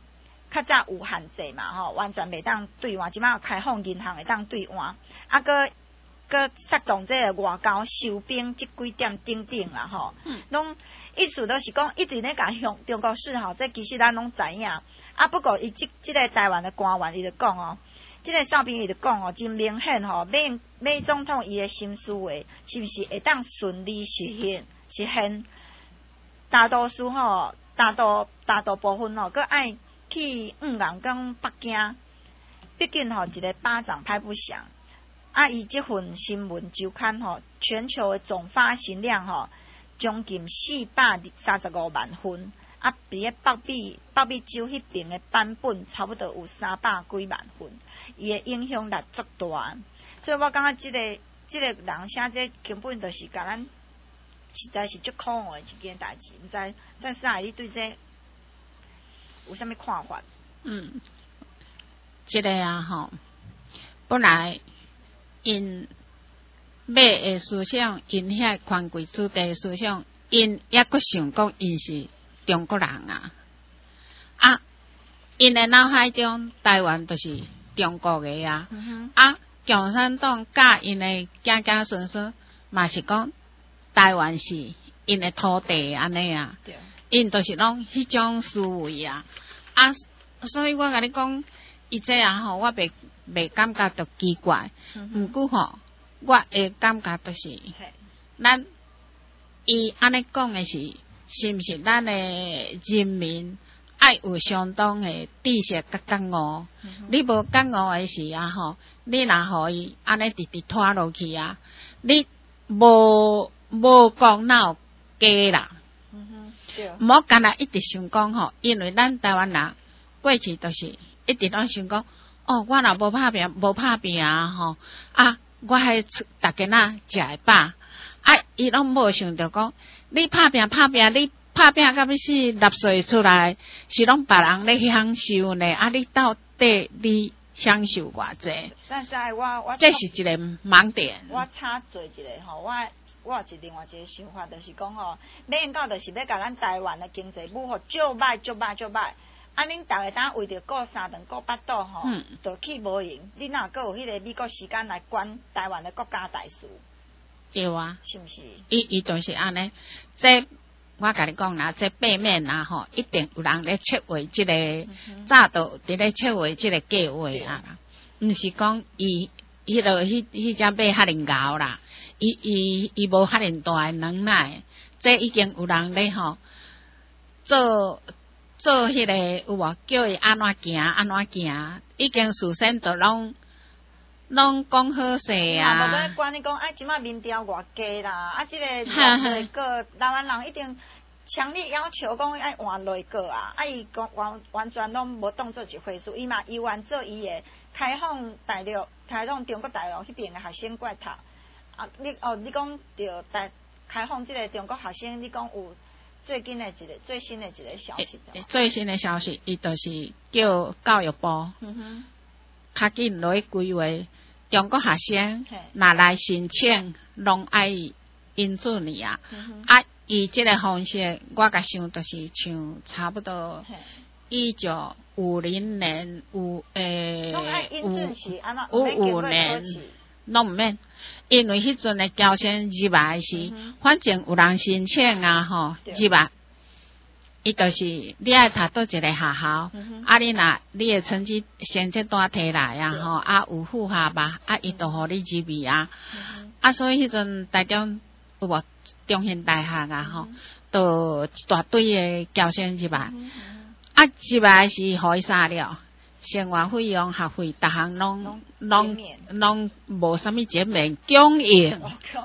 较早有限制嘛吼，完全袂当兑换，即摆开放银行会当兑换，啊个。佮发动这个外交收兵即几点等等啦吼，拢、嗯、意思都是讲一直咧甲向中国市吼，这其实咱拢知影。啊，不过伊即即个台湾的官员伊就讲哦，即、這個哨兵伊就讲哦，真明显吼，马马总统伊的新思维是毋是会当顺利实现？实现大多数吼，大多大多部分吼，佮爱去五人跟北京，毕竟吼一个巴掌拍不响。啊！伊即份新闻周刊吼，全球的总发行量吼，将近四百三十五万份。啊，比个北美北美洲迄边的版本差不多有三百几万份，伊的影响力足大。所以我感觉即、这个即、这个人写这根本就是甲咱实在是足可恶的一件代志。毋知但是啊，你对这有啥物看法？ 嗯，即、这个啊吼，本来。因马的思想，因遐权贵子弟思想，因也阁想讲因是中国人啊！啊，因的脑海中台湾就是中国的啊！嗯、啊，共产党教因的子子孙孙嘛是讲台湾是因的土地安尼啊！因就是拢迄种思维啊！啊，所以我甲你讲，伊这啊吼，我袂。袂感觉着奇怪，毋过吼，我会感觉着是，咱伊安尼讲的是，是毋是咱的人民爱有相当的知识甲觉悟？嗯、你无觉悟的是啊吼，你若互伊安尼直直拖落去啊，你无无讲哪有假啦？毋好干那一直想讲吼，因为咱台湾人过去就是一直拢想讲。哦，我若无拍拼，无拍拼啊吼啊！我还逐个仔食会饱，啊，伊拢无想着讲，你拍拼拍拼，你拍拼到要死，纳税出来是拢别人咧享受呢，啊，你到底你享受偌济？ 但是我我这是一个盲点。 我插嘴一个吼，我我有一另外一个想法，就是讲吼，免到就是要甲咱台湾的经济母吼，足歹足歹足歹。啊！恁逐个当为着顾三顿顾八肚吼，就去无用。你哪阁有迄个美国时间来管台湾的国家大事？ 对啊， 是毋是？ 伊伊就是安尼。这我甲你讲啦，这背面啊吼，一定有人咧策划即个，早都伫咧策划即个计划啊。毋是讲伊迄落迄迄只马遐尼敖啦，伊伊伊无遐尼大诶能耐。这已经有人咧吼做。做迄、那个有无叫伊安怎行安怎行，已经事先都拢拢讲好势啊！ 无要管你讲，啊，即马民调偌低啦，啊，即、這個内閣台灣人一定强烈要求讲爱换内閣啊！啊，伊讲完完全拢无当做一回事，伊嘛伊完做伊诶开放大陆、开放中国大陆迄边诶学生过读啊！你哦，你讲着大开放即个中国学生，你讲有。最近的一个最新的一个消息， 最新的消息，伊就是叫教育部，嗯哼，较紧落去规划中国学生若来申請，拢爱因子呢啊，嗯、啊，伊即个方式，我甲想就是像差不多一九五零年五诶五五五年。拢毋免，因为迄阵诶交生入来时，嗯、反正有人申请啊吼，入来，伊就是你爱读倒一个学校，嗯、啊你若你诶成绩成绩单摕来啊吼，啊有符合吧，啊伊就互你入去啊，嗯、啊所以迄阵台中有无中兴大学啊吼，就一大堆诶交生入来，嗯、啊入来是互伊啥了？生活费用、学费，逐项拢拢拢无啥物减免供应，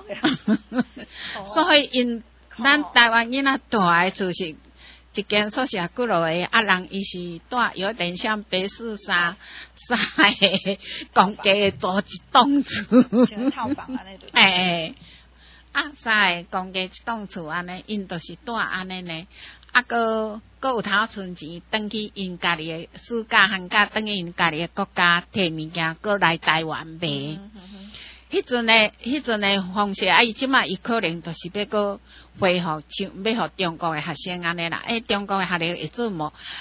所以因咱台湾囡仔住诶厝是一间宿舍几落个，啊人伊是住有点像别墅三三个公家诶租一栋厝， 套房安尼就， 哎，啊三个公家一栋厝安尼，因著是住安尼呢。啊，搁搁有通存钱，转去因家己诶暑假寒假，转去因家己诶国家摕物件，搁来台湾卖。迄阵诶，迄阵诶方式，啊，伊即马伊可能就是要搁恢复，像要互中国诶学生安尼啦。诶，中国诶学历会准无？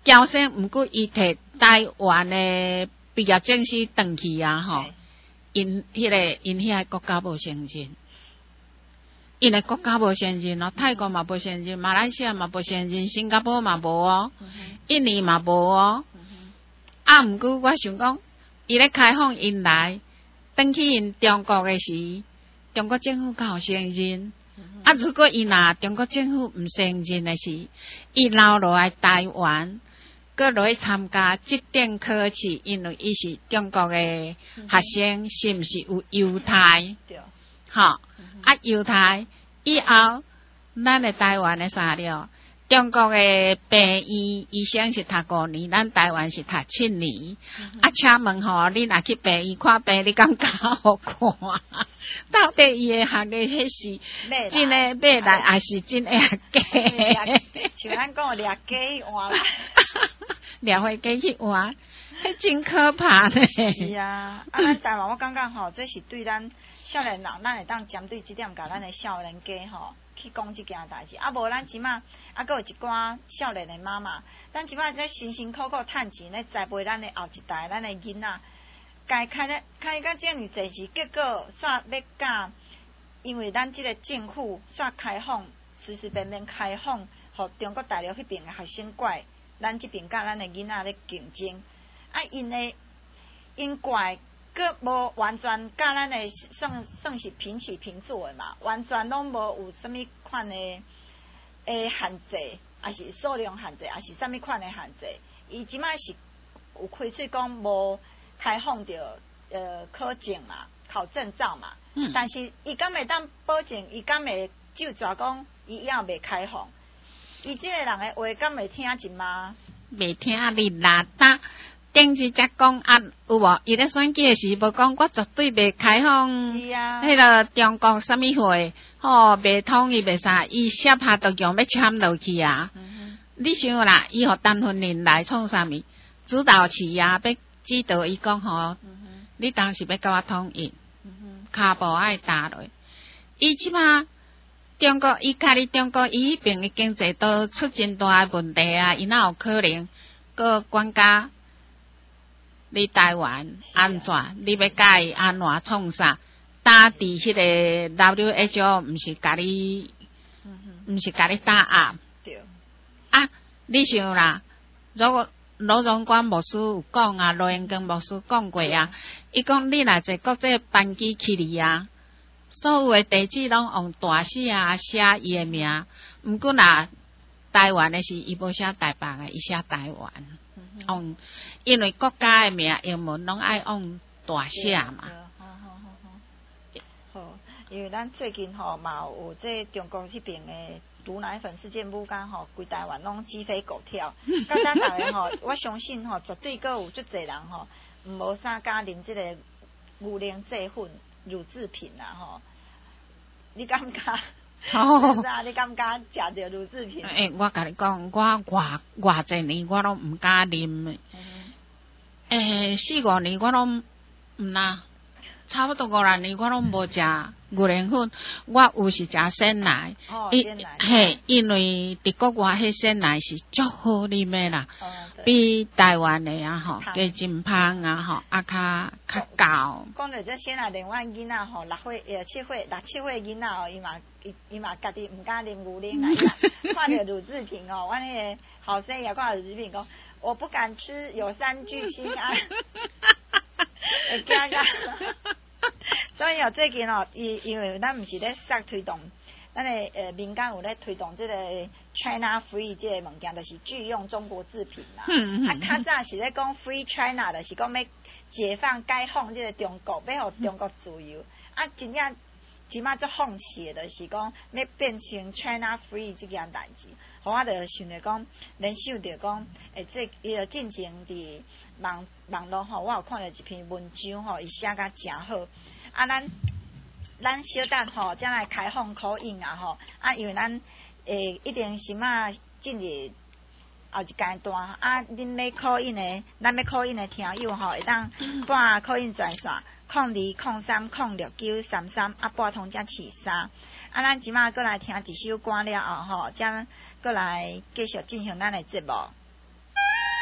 交生，毋过伊摕台湾的毕业证书转去啊，吼，因迄个因遐个国家无承认，因的国家无承认哦，泰国嘛无承认，马来西亚嘛无承认，新加坡嘛无哦，印尼嘛无哦。啊，毋过我想讲，伊咧开放因来，转去因中国的时，中国政府较有承认。啊，如果伊若中国政府毋承认的是，伊留落来台湾，搁落去参加职等考试，因为伊是中国的学生，是毋是有犹太？对，吼，啊犹太以后，咱的台湾的啥了？中国的病院医生是读五年，咱台湾是读七年。嗯、啊，请问吼，你若去病院看病，你感觉好看？到底伊的学历迄是真的买来，还是真的假？ 像咱讲掠鸡换啦， 掠回鸡去换，迄真可怕呢。 是啊，啊，咱台湾我感觉吼，这是对咱少年人，咱会当针对即点，甲咱的少年家吼。去讲即件代志，啊无咱即马啊，搁有一寡少年的妈妈，咱即马在辛辛苦苦趁钱咧栽培咱的后一代，咱的囡仔，该开咧开到遮尔济时，结果煞要甲，因为咱即个政府煞开放，随随便便开放，互中国大陆迄边的学生怪，咱即边甲咱的囡仔咧竞争，啊因的因怪。佮无完全甲咱的算算是平起平坐的嘛，完全拢无有啥物款的诶限制，也是数量限制，也是啥物款的限制。伊即摆是有开喙讲无开放着呃考证嘛，考证照嘛，嗯、但是伊敢会当保证，伊敢会就抓讲伊以后袂开放，伊即个人的话敢会听进吗？ 袂听你啦哒。顶日才讲啊，有无？伊咧选举诶时，无讲我绝对袂开放。是啊。迄个中国啥物会，吼袂统伊袂啥，伊写下都用要签落去啊。嗯、你想啦，伊互单婚人来创啥物？主导期啊，要指导伊讲吼，嗯、你当时要甲我统一，骹步爱踏落。伊即马中国，伊家己中国伊迄边诶经济都出真大诶问题啊，伊哪有可能个管家？你台湾安怎？啊、你要甲伊安怎创啥？打伫迄个 W H O， 毋是甲你，毋、嗯、是甲你打压。对。啊，你想啦，如果罗荣光牧师有讲啊，罗延根牧师讲过啊，伊讲你若坐国际班机去哩啊，所有诶地址拢用大写啊写伊诶名，毋过若台湾诶是伊无写台北诶，伊写台湾。用、嗯，因为国家的名英文拢爱用大写嘛。好好好好。好，因为咱最近吼嘛有这中国迄边的毒奶粉事件，不讲吼，规台湾拢鸡飞狗跳。刚刚大家吼，我相信吼，绝对阁有足侪人吼，无啥敢啉这个牛奶制粉乳制品啦吼。你感觉？哦，是啊，你敢毋敢食着乳制品？ 诶、欸，我甲你讲，我偌偌侪年我拢毋敢啉。诶、欸，四五年我拢毋啦，差不多五六年我拢无食牛奶粉。我有是食鲜奶， 哦，鲜奶， 嘿，因为伫国外迄鲜奶是足好啉诶啦，哦、比台湾诶啊吼，加真芳啊吼，啊较较厚。 讲到这鲜奶，连阮囡仔吼，六岁呃七岁六七岁囡仔哦，伊嘛伊伊嘛家己毋敢啉牛奶奶，看着乳制品哦，阮迄个后生也看到乳制品讲，我不敢吃，有三聚氰胺，会惊个。所以哦，最近哦，因因为咱毋是咧杀推动，咱诶呃民间有咧推动这个 China Free 这个物件，就是拒用中国制品啦。嗯嗯。啊，较早是咧讲 Free China，就是讲要解放、解放这个中国，要互中国自由。啊，真正即马做放弃的，就是讲要变成 China Free 这件代志。互我着想着讲，联想着讲，诶，这伊个进前伫网网络吼，我有看到一篇文章吼，伊写甲诚好。啊，咱咱小等吼，将来开放口音啊吼，啊，因为咱诶一定是嘛进入后一阶段，啊，恁要口音诶，咱要口音诶听友吼，会当拨口音专线零二零三零六九三三，啊，拨通才试三。啊，咱即马过来听一首歌了后吼，将过来继续进行咱诶节目。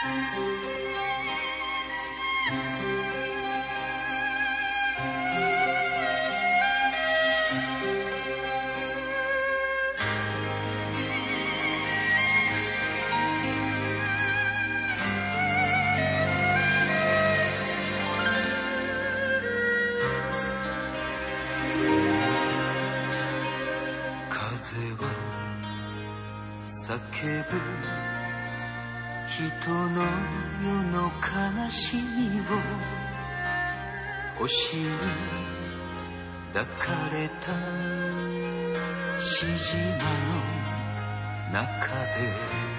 叫ぶ人の世の悲しみを星に抱かれたし島の中で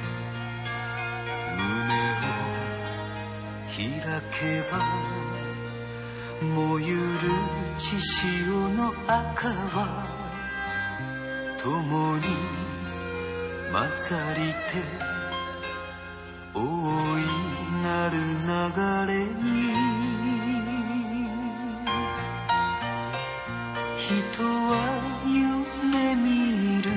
胸を開けば燃ゆる血潮の赤は共に混ざりて大いなる流れに人は夢見る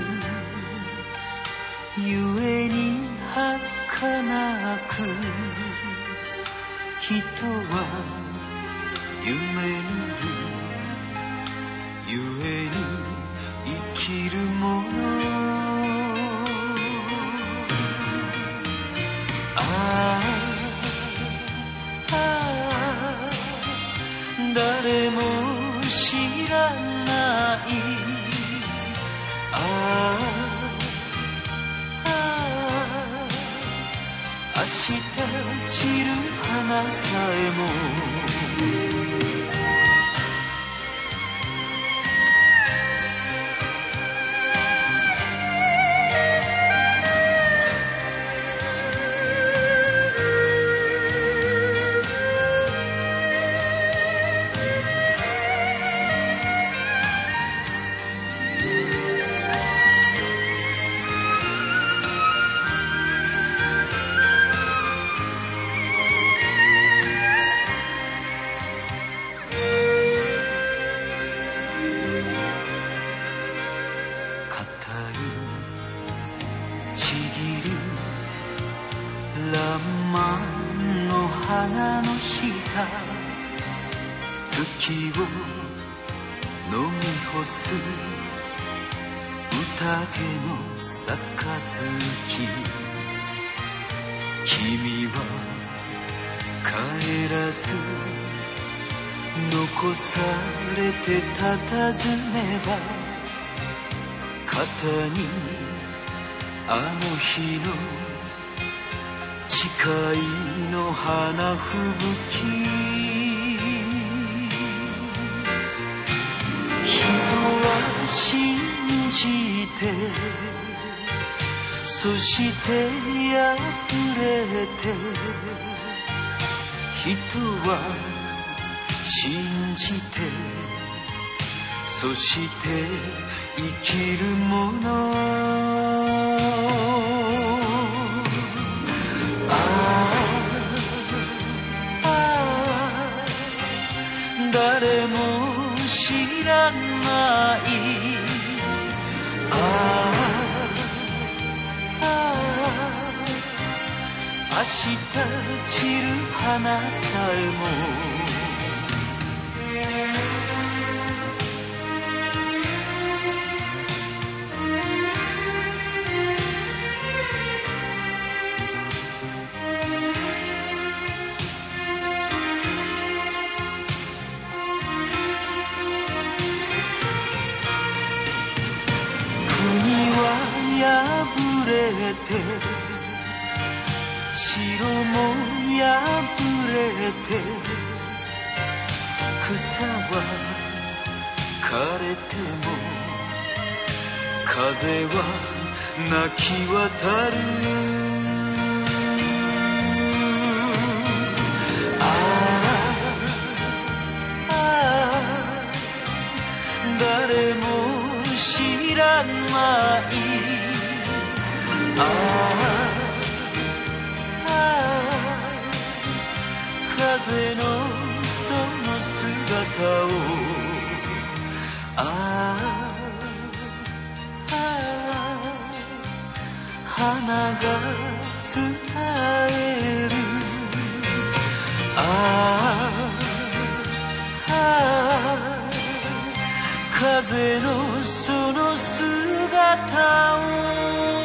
ゆえに儚く人は夢見るゆえに生きるもの誰も知らないああ明日散る花さえも花の下月を飲み干す宴の杯君は帰らず残されて佇めば肩にあの日の誓いの花吹雪人は信じてそして破れて人は信じてそして生きるもの誰も知らないああ明日散る花さえも破れて城も破れて草は枯れても風は泣き渡るああ誰も知らないああ風のその姿をああ花が伝える風のその姿を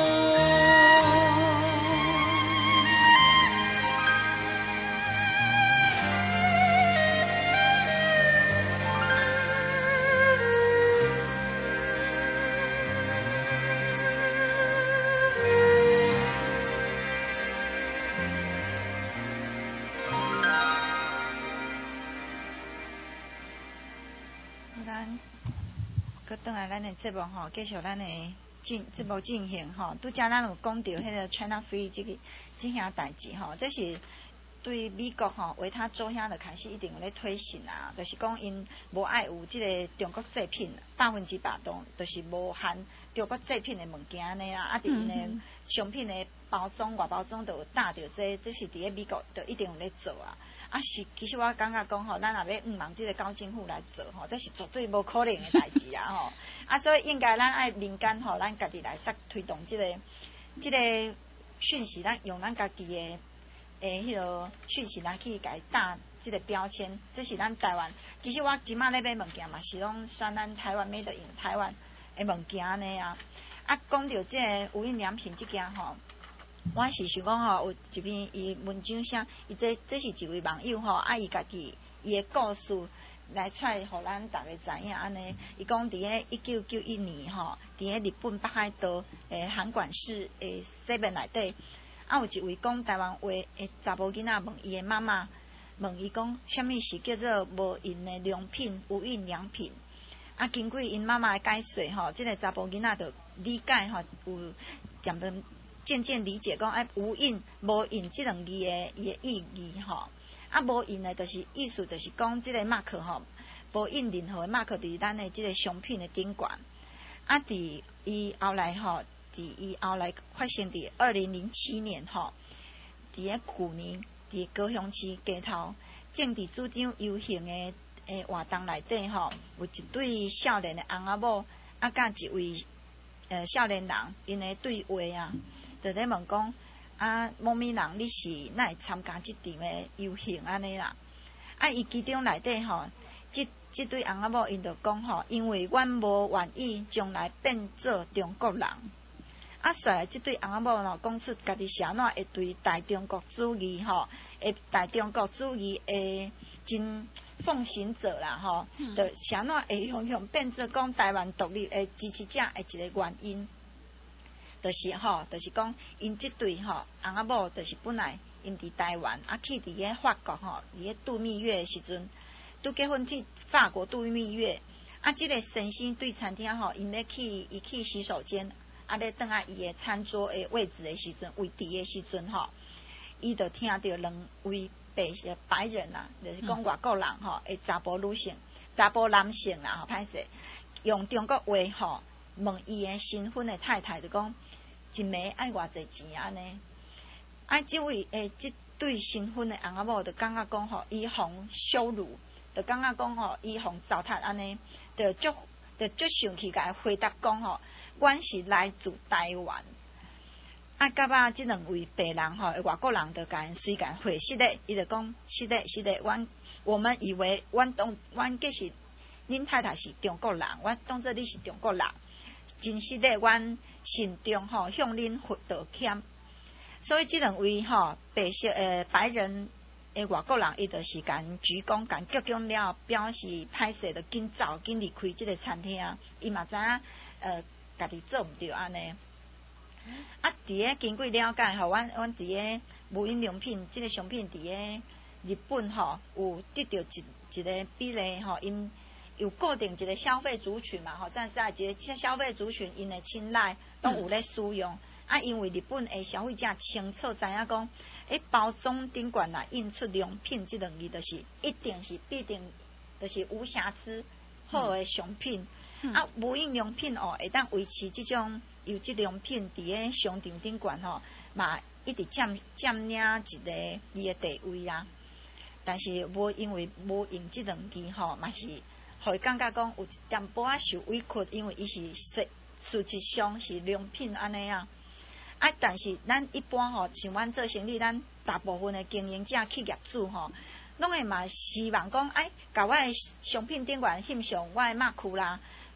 搁转来咱的节目吼，继续咱的进节目进行吼。拄则咱有讲到迄个 China Free 即个即项代志吼，这是对美国吼维他州遐就开始一定有咧推行啊，就是讲因无爱有即个中国制品，百分之百都就是无含中国制品的物件安尼啊，啊，伫因的商品的包装外包装都有搭着这，这是伫咧美国就一定有咧做啊。啊是，其实我感觉讲吼，咱若要毋望即个高政府来做吼，这是绝对无可能的代志啊吼。啊，所以应该咱爱民间吼，咱家己来推推动即、这个即、这个讯息，咱用咱家己的诶迄个讯息来去改搭即个标签。这是咱台湾。其实我即马咧买物件嘛，是拢选咱台湾 made in 台湾的物件安尼啊。啊，讲到即个无印良品即件吼。我是想讲吼，有一篇伊文章写，伊这这是一位网友吼，啊伊家己伊的故事来出来，互咱大家知影安尼。伊讲伫个一九九一年吼，伫个日本北海道诶函馆市诶西面内底，啊有一位讲台湾话诶查某囡仔问伊的妈妈，问伊讲，啥物是叫做无印的良品、无印良品？啊，经过因妈妈的解说吼，即、这个查甫囡仔就理解吼，有渐渐。渐渐理解讲，哎，无印、无印即两字的伊的意义吼，啊，无印的，就是意思就是讲，即个马克吼，无印任何的马克伫咱的即个商品的顶悬，啊，伫伊后来吼，伫伊后来发生伫二零零七年吼，伫个去年伫高雄市街头政治主张游行的诶活动内底吼，有一对少年的翁仔某，啊，甲一位呃少年人，因的对话啊。就咧问讲啊，某咪人你是哪会参加即场的游行安尼啦？啊，伊其中内底吼，即即对翁仔某因就讲吼，因为阮无愿意将来变做中国人。啊，说来即对翁仔某咯，讲出家己是安怎会对大中国主义吼，会大中国主义诶真奉行者啦吼，嗯、就是安怎会向向变做讲台湾独立诶支持者诶一个原因。就是吼，就是讲因即对吼翁仔某，就是本来因伫台湾，啊去伫个法国吼，伫个度蜜月诶时阵，拄结婚去法国度蜜月，啊，即、这个先生对餐厅吼，因咧去伊去洗手间，啊咧等下伊诶餐桌诶位置诶时阵，位置诶时阵吼，伊就听到两位白白人啊，就是讲外国人吼，诶查甫女性、查甫男性啦，吼，歹势用中国话吼问伊诶新婚诶太太，就讲。一暝爱偌济钱安尼，啊，即位诶，即对新婚诶翁仔某，就感觉讲吼，伊互羞辱，就感觉讲吼，伊互糟蹋安尼，就足就足生气，甲伊回答讲吼，阮是来自台湾。啊，甲啊，即两位白人吼，外国人就甲因随甲回是咧，伊就讲是咧是咧，阮我们以为阮当阮计是恁太太是中国人，阮当做你是中国人。真实咧，阮心中吼向恁道歉，所以即两位吼白色诶白人诶外国人，伊就是甲鞠躬，甲鞠躬了，表示歹势，就紧走，紧离开即个餐厅。伊嘛知影呃家己做毋对安尼。啊，伫咧经过了解吼，阮阮伫咧无印良品即个商品伫咧日本吼有得到一一个比例吼因。有固定一个消费族群嘛，吼，但在一个消费族群因的青睐，拢有咧使用。嗯、啊，因为日本的消费者清楚知影讲，诶，包装顶悬啦印出良品即两字，就是一定是必定，就是无瑕疵好的商品。嗯、啊，无印良品哦，会当维持即种优质良品伫咧商场顶悬吼，嘛一直占占领一个伊的地位啊。但是无因为无印即两字吼，嘛是。互伊感觉讲有一点半仔受委屈，因为伊是实实质上是良品安尼啊。啊，但是咱一般吼，像阮做生意，咱大部分的经营者、企业主吼，拢会嘛希望讲，哎，甲我的商品顶悬欣赏我的马库啦，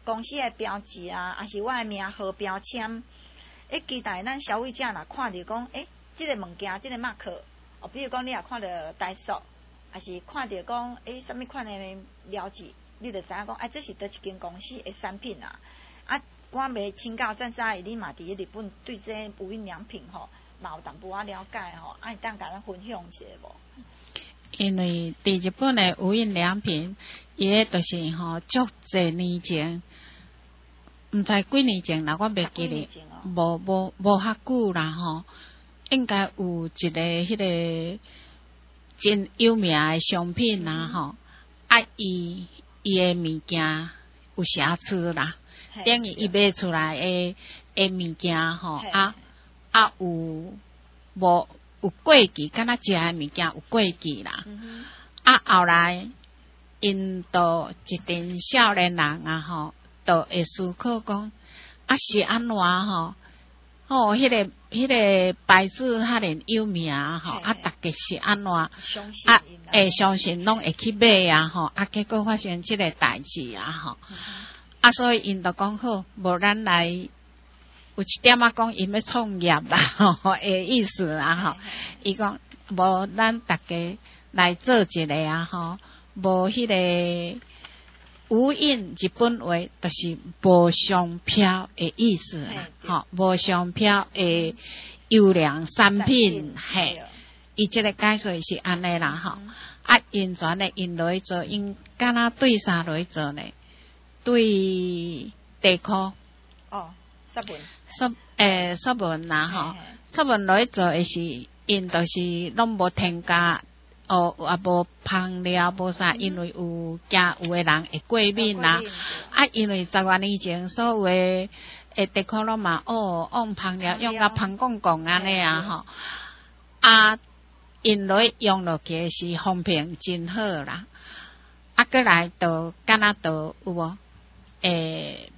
公司的标志啊，还是我的名号标签，诶，期待咱消费者若看着讲，诶，即、这个物件，即、这个 mark， 哦，比如讲你若看着台塑，还是看着讲，诶，什物款的标志，你就知影讲，哎，这是倒一间公司的产品啊。啊，我未请教郑沙姨，你嘛伫日本对这无印良品吼，嘛有淡薄仔了解吼，啊，当甲咱分享一下无？ 因为伫日本的无印良品，伊个就是吼，足侪年前，毋知几年前啦，我袂记咧，无无无遐久啦吼，应该有一个迄个真有名的商品啦吼，啊伊伊个物件有瑕疵啦，等于伊卖出来的的物件吼，啊啊有无。有过期，敢若食诶物件有过期啦。嗯、啊，后来因都一群少年人啊吼，都会思考讲，啊是安怎吼？吼，迄、那个迄、那个牌子遐尼有名吼，啊，逐个是安怎？啊，会相信拢会去买啊吼，啊，结果发生即个代志啊吼，嗯、啊，所以因都讲好，无咱来。有一点仔讲，因要创业啦，吼，诶意思啊，吼，伊讲无咱大家来做一个啊，吼，无迄个无印日本话，就是无商标诶意思啦，吼，无商标诶优良产品，嘿，伊即个解说是安尼啦，吼，啊，因全诶因落去做，因敢若对啥落去做呢？对地壳。 哦。说文， 说诶，说文啦吼，说文落去做诶是，因就是拢无添加，哦，也无香料，无啥，因为有惊有诶人会过敏啦。啊，因为十多年前所有诶诶地壳拢嘛，哦，用香料用甲香公公安尼啊吼，啊，因落去用落去是风评真好啦。啊，过来就敢若就有无诶。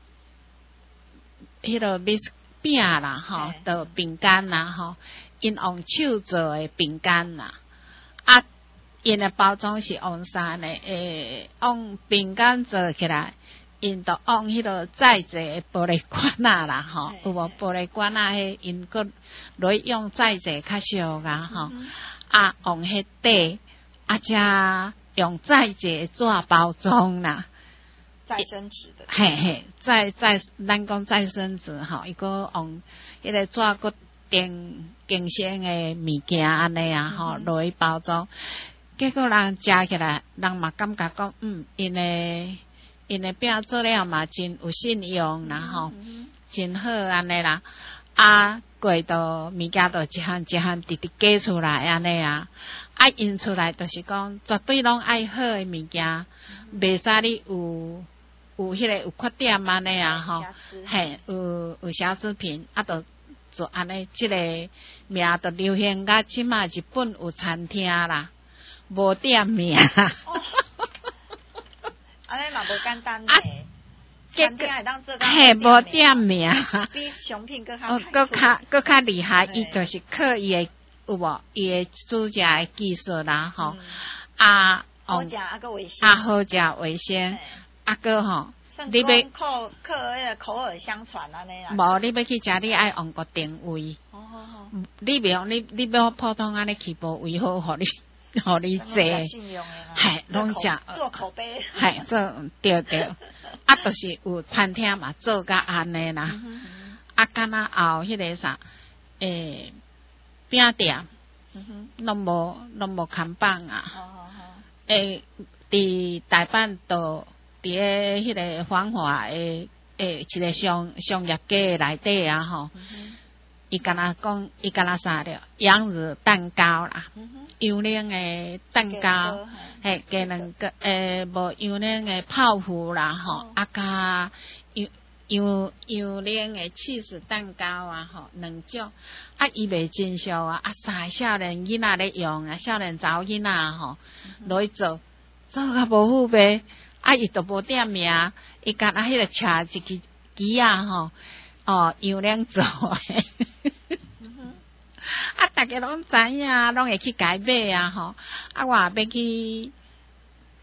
迄个米饼啦，吼，就饼干啦，吼，因用手做诶饼干啦，啊，因诶包装是用啥呢？诶，用饼干做起来，因就用迄个再制诶玻璃管仔啦，吼，有无玻璃管仔迄因个落用再制较俗啊，吼，啊，用迄底，啊，则用再制纸包装啦。 再生纸的， 嘿嘿，再再咱讲再生纸吼，伊个用迄个纸个定经鲜诶物件安尼啊吼，落去包装，结果人食起来，人嘛感觉讲，嗯，因诶因诶饼做了嘛真有信用啦吼，嗯、真好安尼啦，啊，过到物件都一项一项直直加出来安尼啊，啊印出来就是讲绝对拢爱好诶物件，袂使你有。有迄个有缺点安尼啊吼，嘿，有有瑕疵品，啊，就就安尼，即个名就流行到即马日本有餐厅啦，无店名。 安尼嘛无简单嘞，餐厅会当做到嘿，无店名， 比商品更较哦，更较更较厉害，伊就是靠伊诶有无伊诶煮食诶技术啦吼，啊， 好食啊个卫生， 啊好食卫生。啊个吼， 你要靠靠迄个口耳相传安尼啦。 无，你要去食，你爱用个定位。哦好好。你袂用，你你要普通安尼去无为好，互你互你坐。系，拢食做口碑。 系做对对，啊，就是有餐厅嘛，做甲安尼啦。啊，敢若后迄个啥，诶，饼店，拢无拢无看板啊。好好好。诶，伫台北都。伫个迄个繁华诶诶一个商商业街内底啊吼，伊敢若讲伊敢若啥了，洋日蛋糕啦，幼奶诶蛋糕，嘿，加两个诶无幼奶诶泡芙啦吼，啊加幼幼幼奶诶起司蛋糕啊吼，两种，啊伊卖真俗啊，啊三少年囡仔咧用啊，少年查某囡仔吼，落去做，做甲无好卖。啊，伊都无店名，伊干啊，迄个车一支机啊吼，哦，油量做诶，啊，大家拢知影，拢会去改买啊吼，啊，我也要去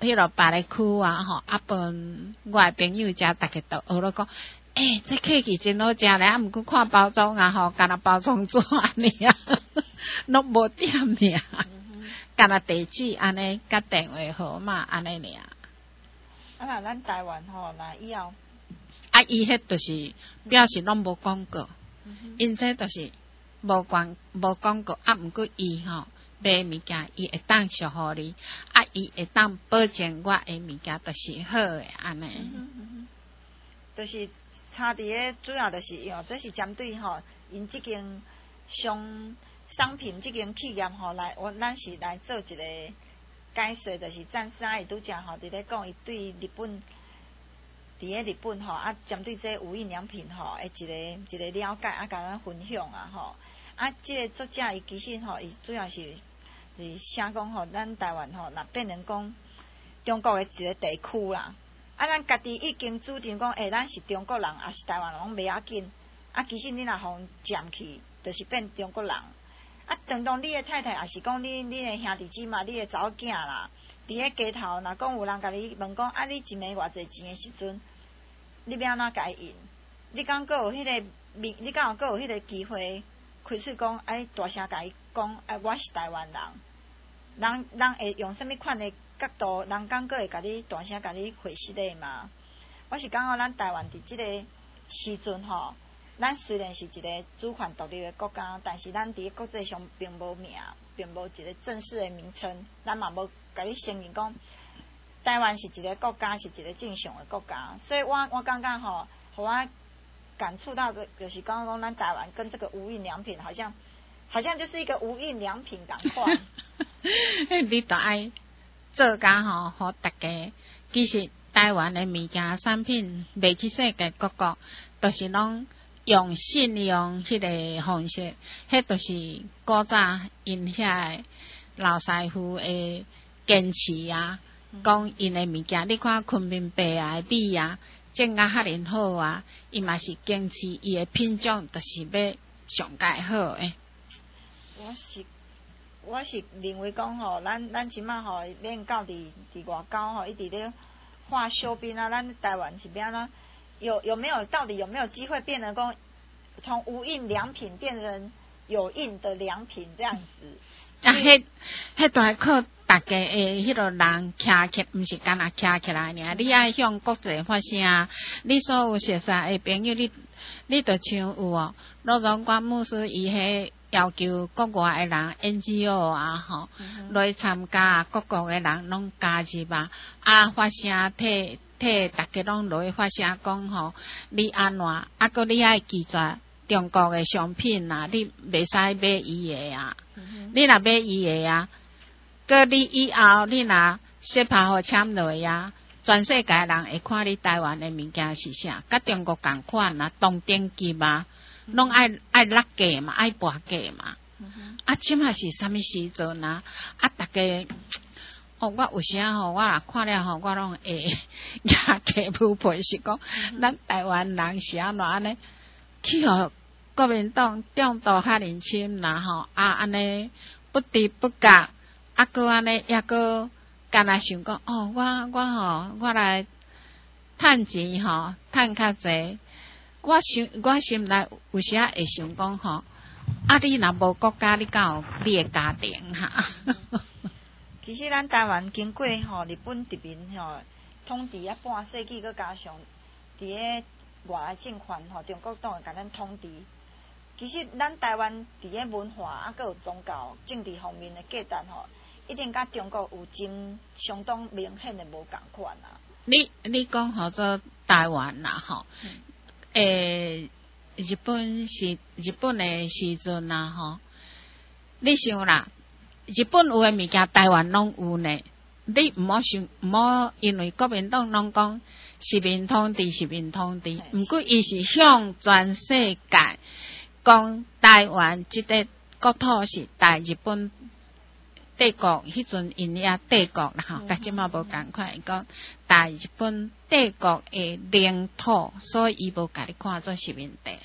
迄落别个区啊吼，啊本我诶朋友遮逐个都学了讲，诶、欸，这客气真好食咧，啊毋过看包装啊吼，干那包装纸安尼啊，拢无点尔，干那地址安尼，甲电话号码安尼尔。 啊，若咱台湾吼，若以后， 啊，伊迄就是表示拢无广告，因这就是无广无广告，啊，毋过伊吼。买物件，伊会当售互你，啊，伊会当保证我诶物件都是好诶，安尼。嗯嗯嗯、 就是差伫诶，主要就是用，这是针对吼，因即间商商品即间企业吼来，我咱是来做一个解说，就是暂时啊，伊拄则吼伫咧讲，伊对日本伫咧日本吼啊，针对这无印良品吼诶一个一个了解啊，甲咱分享啊吼。啊，即个作者伊其实吼，伊主要是。是写讲吼，咱台湾吼，若变成讲中国诶一个地区啦。啊，咱家己已经注定讲，诶、欸，咱是中国人，也是台湾人，拢袂要紧。啊，其实你若互占去，就是变中国人。啊，当当你诶太太，也是讲你你诶兄弟姊妹，你诶查某囝啦，伫咧街头，若讲有人甲你问讲，啊，你一暝偌济钱诶时阵，你要安怎甲伊应？你敢阁有迄、那个面？你敢有阁有迄个机会？开始讲，哎，大声甲伊讲，哎，我是台湾人。人人会用什么款的角度？人敢阁会甲你大声甲你回实的嘛？我是感觉咱台湾伫即个时阵吼，咱虽然是一个主权独立的国家，但是咱伫国际上并无名，并无一个正式的名称，咱嘛无甲你承认讲台湾是一个国家，是一个正常的国家。所以我我感觉吼，互我感触到的，就是刚刚讲咱台湾跟这个无印良品，好像好像就是一个无印良品共款。 你都爱做甲吼，互大家其实台湾的物件产品卖去世界各国，都是拢用信用迄个方式，迄都是古早因遐老师傅的坚持啊，讲因的物件，你看昆明白啊、米啊。种甲遐尼好啊！伊嘛是坚持伊诶品种，就是要上界好诶。 我是我是认为讲吼，咱咱即马吼，免到伫伫外口吼，一直咧画修边啊，咱台湾是变怎？有有没有到底有没有机会变得讲，从无印良品变成有印的良品这样子？ 啊，迄迄都系靠大家诶，迄个人徛起，毋是干那徛起来尔。你爱向国际发声，你所有熟识诶朋友，你你着像有哦，罗荣关牧师伊迄要求国外诶人 N G O 啊吼，来参加，各国诶人拢加入啊，啊发声替替大家拢来发声讲吼，你安怎？啊，搁你爱记住。中国诶商品啊，你袂使买伊诶啊，嗯、你若买伊诶啊，搁你以后你若设拍互签落啊，全世界人会看你台湾诶物件是啥，甲中国共款啊，同等级嘛，拢爱爱落价嘛，爱博价嘛，嗯、啊，即嘛是啥物时阵啊？啊，逐家。哦，我有时啊吼，我若看了吼，我拢会牙起不配是讲，咱台湾人是安怎安尼去互国民党中度较认深啦吼，啊安尼不知不觉，啊搁安尼抑搁干那想讲，哦，我我吼，我来趁钱吼，趁较济。我想我心内有时啊会想讲吼，啊你若无国家，你敢有你诶家庭哈？ 其实咱台湾经过吼日本殖民吼统治啊半世纪，佮加上伫咧外来政权吼中国党会甲咱统治。其实咱台湾伫咧文化啊，佮有宗教、政治方面的价值吼，一定甲中国有真相当明显的无共款啊。你你讲好做台湾啦吼，诶、嗯欸，日本是日本的时阵啦吼，你想啦。日本有诶物件，台湾拢有呢。你毋好想，毋好因为国民党拢讲殖民统治、殖民统治，毋过伊是向全世界讲台湾即个国土是大日本帝国，迄阵因遐帝国啦吼，甲即马无共款，伊讲大日本帝国诶领土，所以伊无甲你看做殖民地。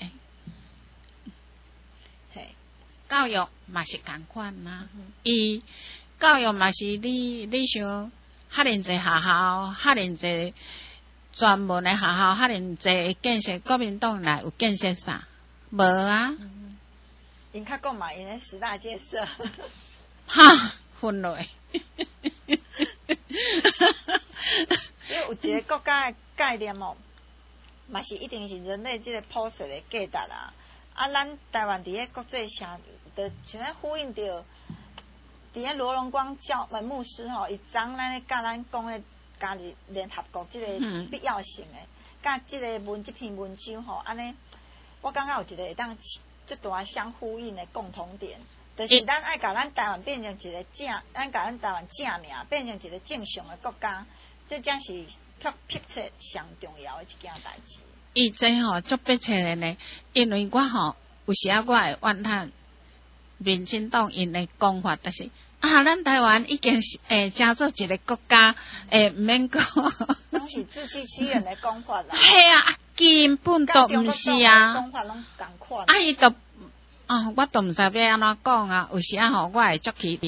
教育嘛是共款啦，伊、嗯、教育嘛是你你想遐尼济学校，遐尼济专门的学校，遐尼济建设，国民党内有建设啥？无啊。 嗯，因较讲嘛，因咧十大建设。 哈，分落。 因为有一个国家的概念哦，嘛是一定是人类这个普世的价值啊。啊，咱台湾伫咧国际上，就像咧呼应着，伫咧罗荣光教呃牧师吼，伊昨咱咧甲咱讲咧加入联合国这个必要性的，甲这个文这篇文章吼，安尼，我感觉有一个会当即大相呼应的共同点。就是咱爱甲咱台湾变成一个正，咱甲咱台湾正名变成一个正常的国家，这将是确迫切上重要的一件代志。 伊这吼足迫切的呢，因为我吼有时啊，我会怨叹民进党因的讲法，但是啊，咱台湾已经是诶，成做一个国家，诶，毋免讲， 拢是自欺欺人的讲法啦。 系啊，根本都毋是啊。 讲法拢共款。 啊，伊都啊，我都毋知要安怎讲啊，有时啊吼，我会足气。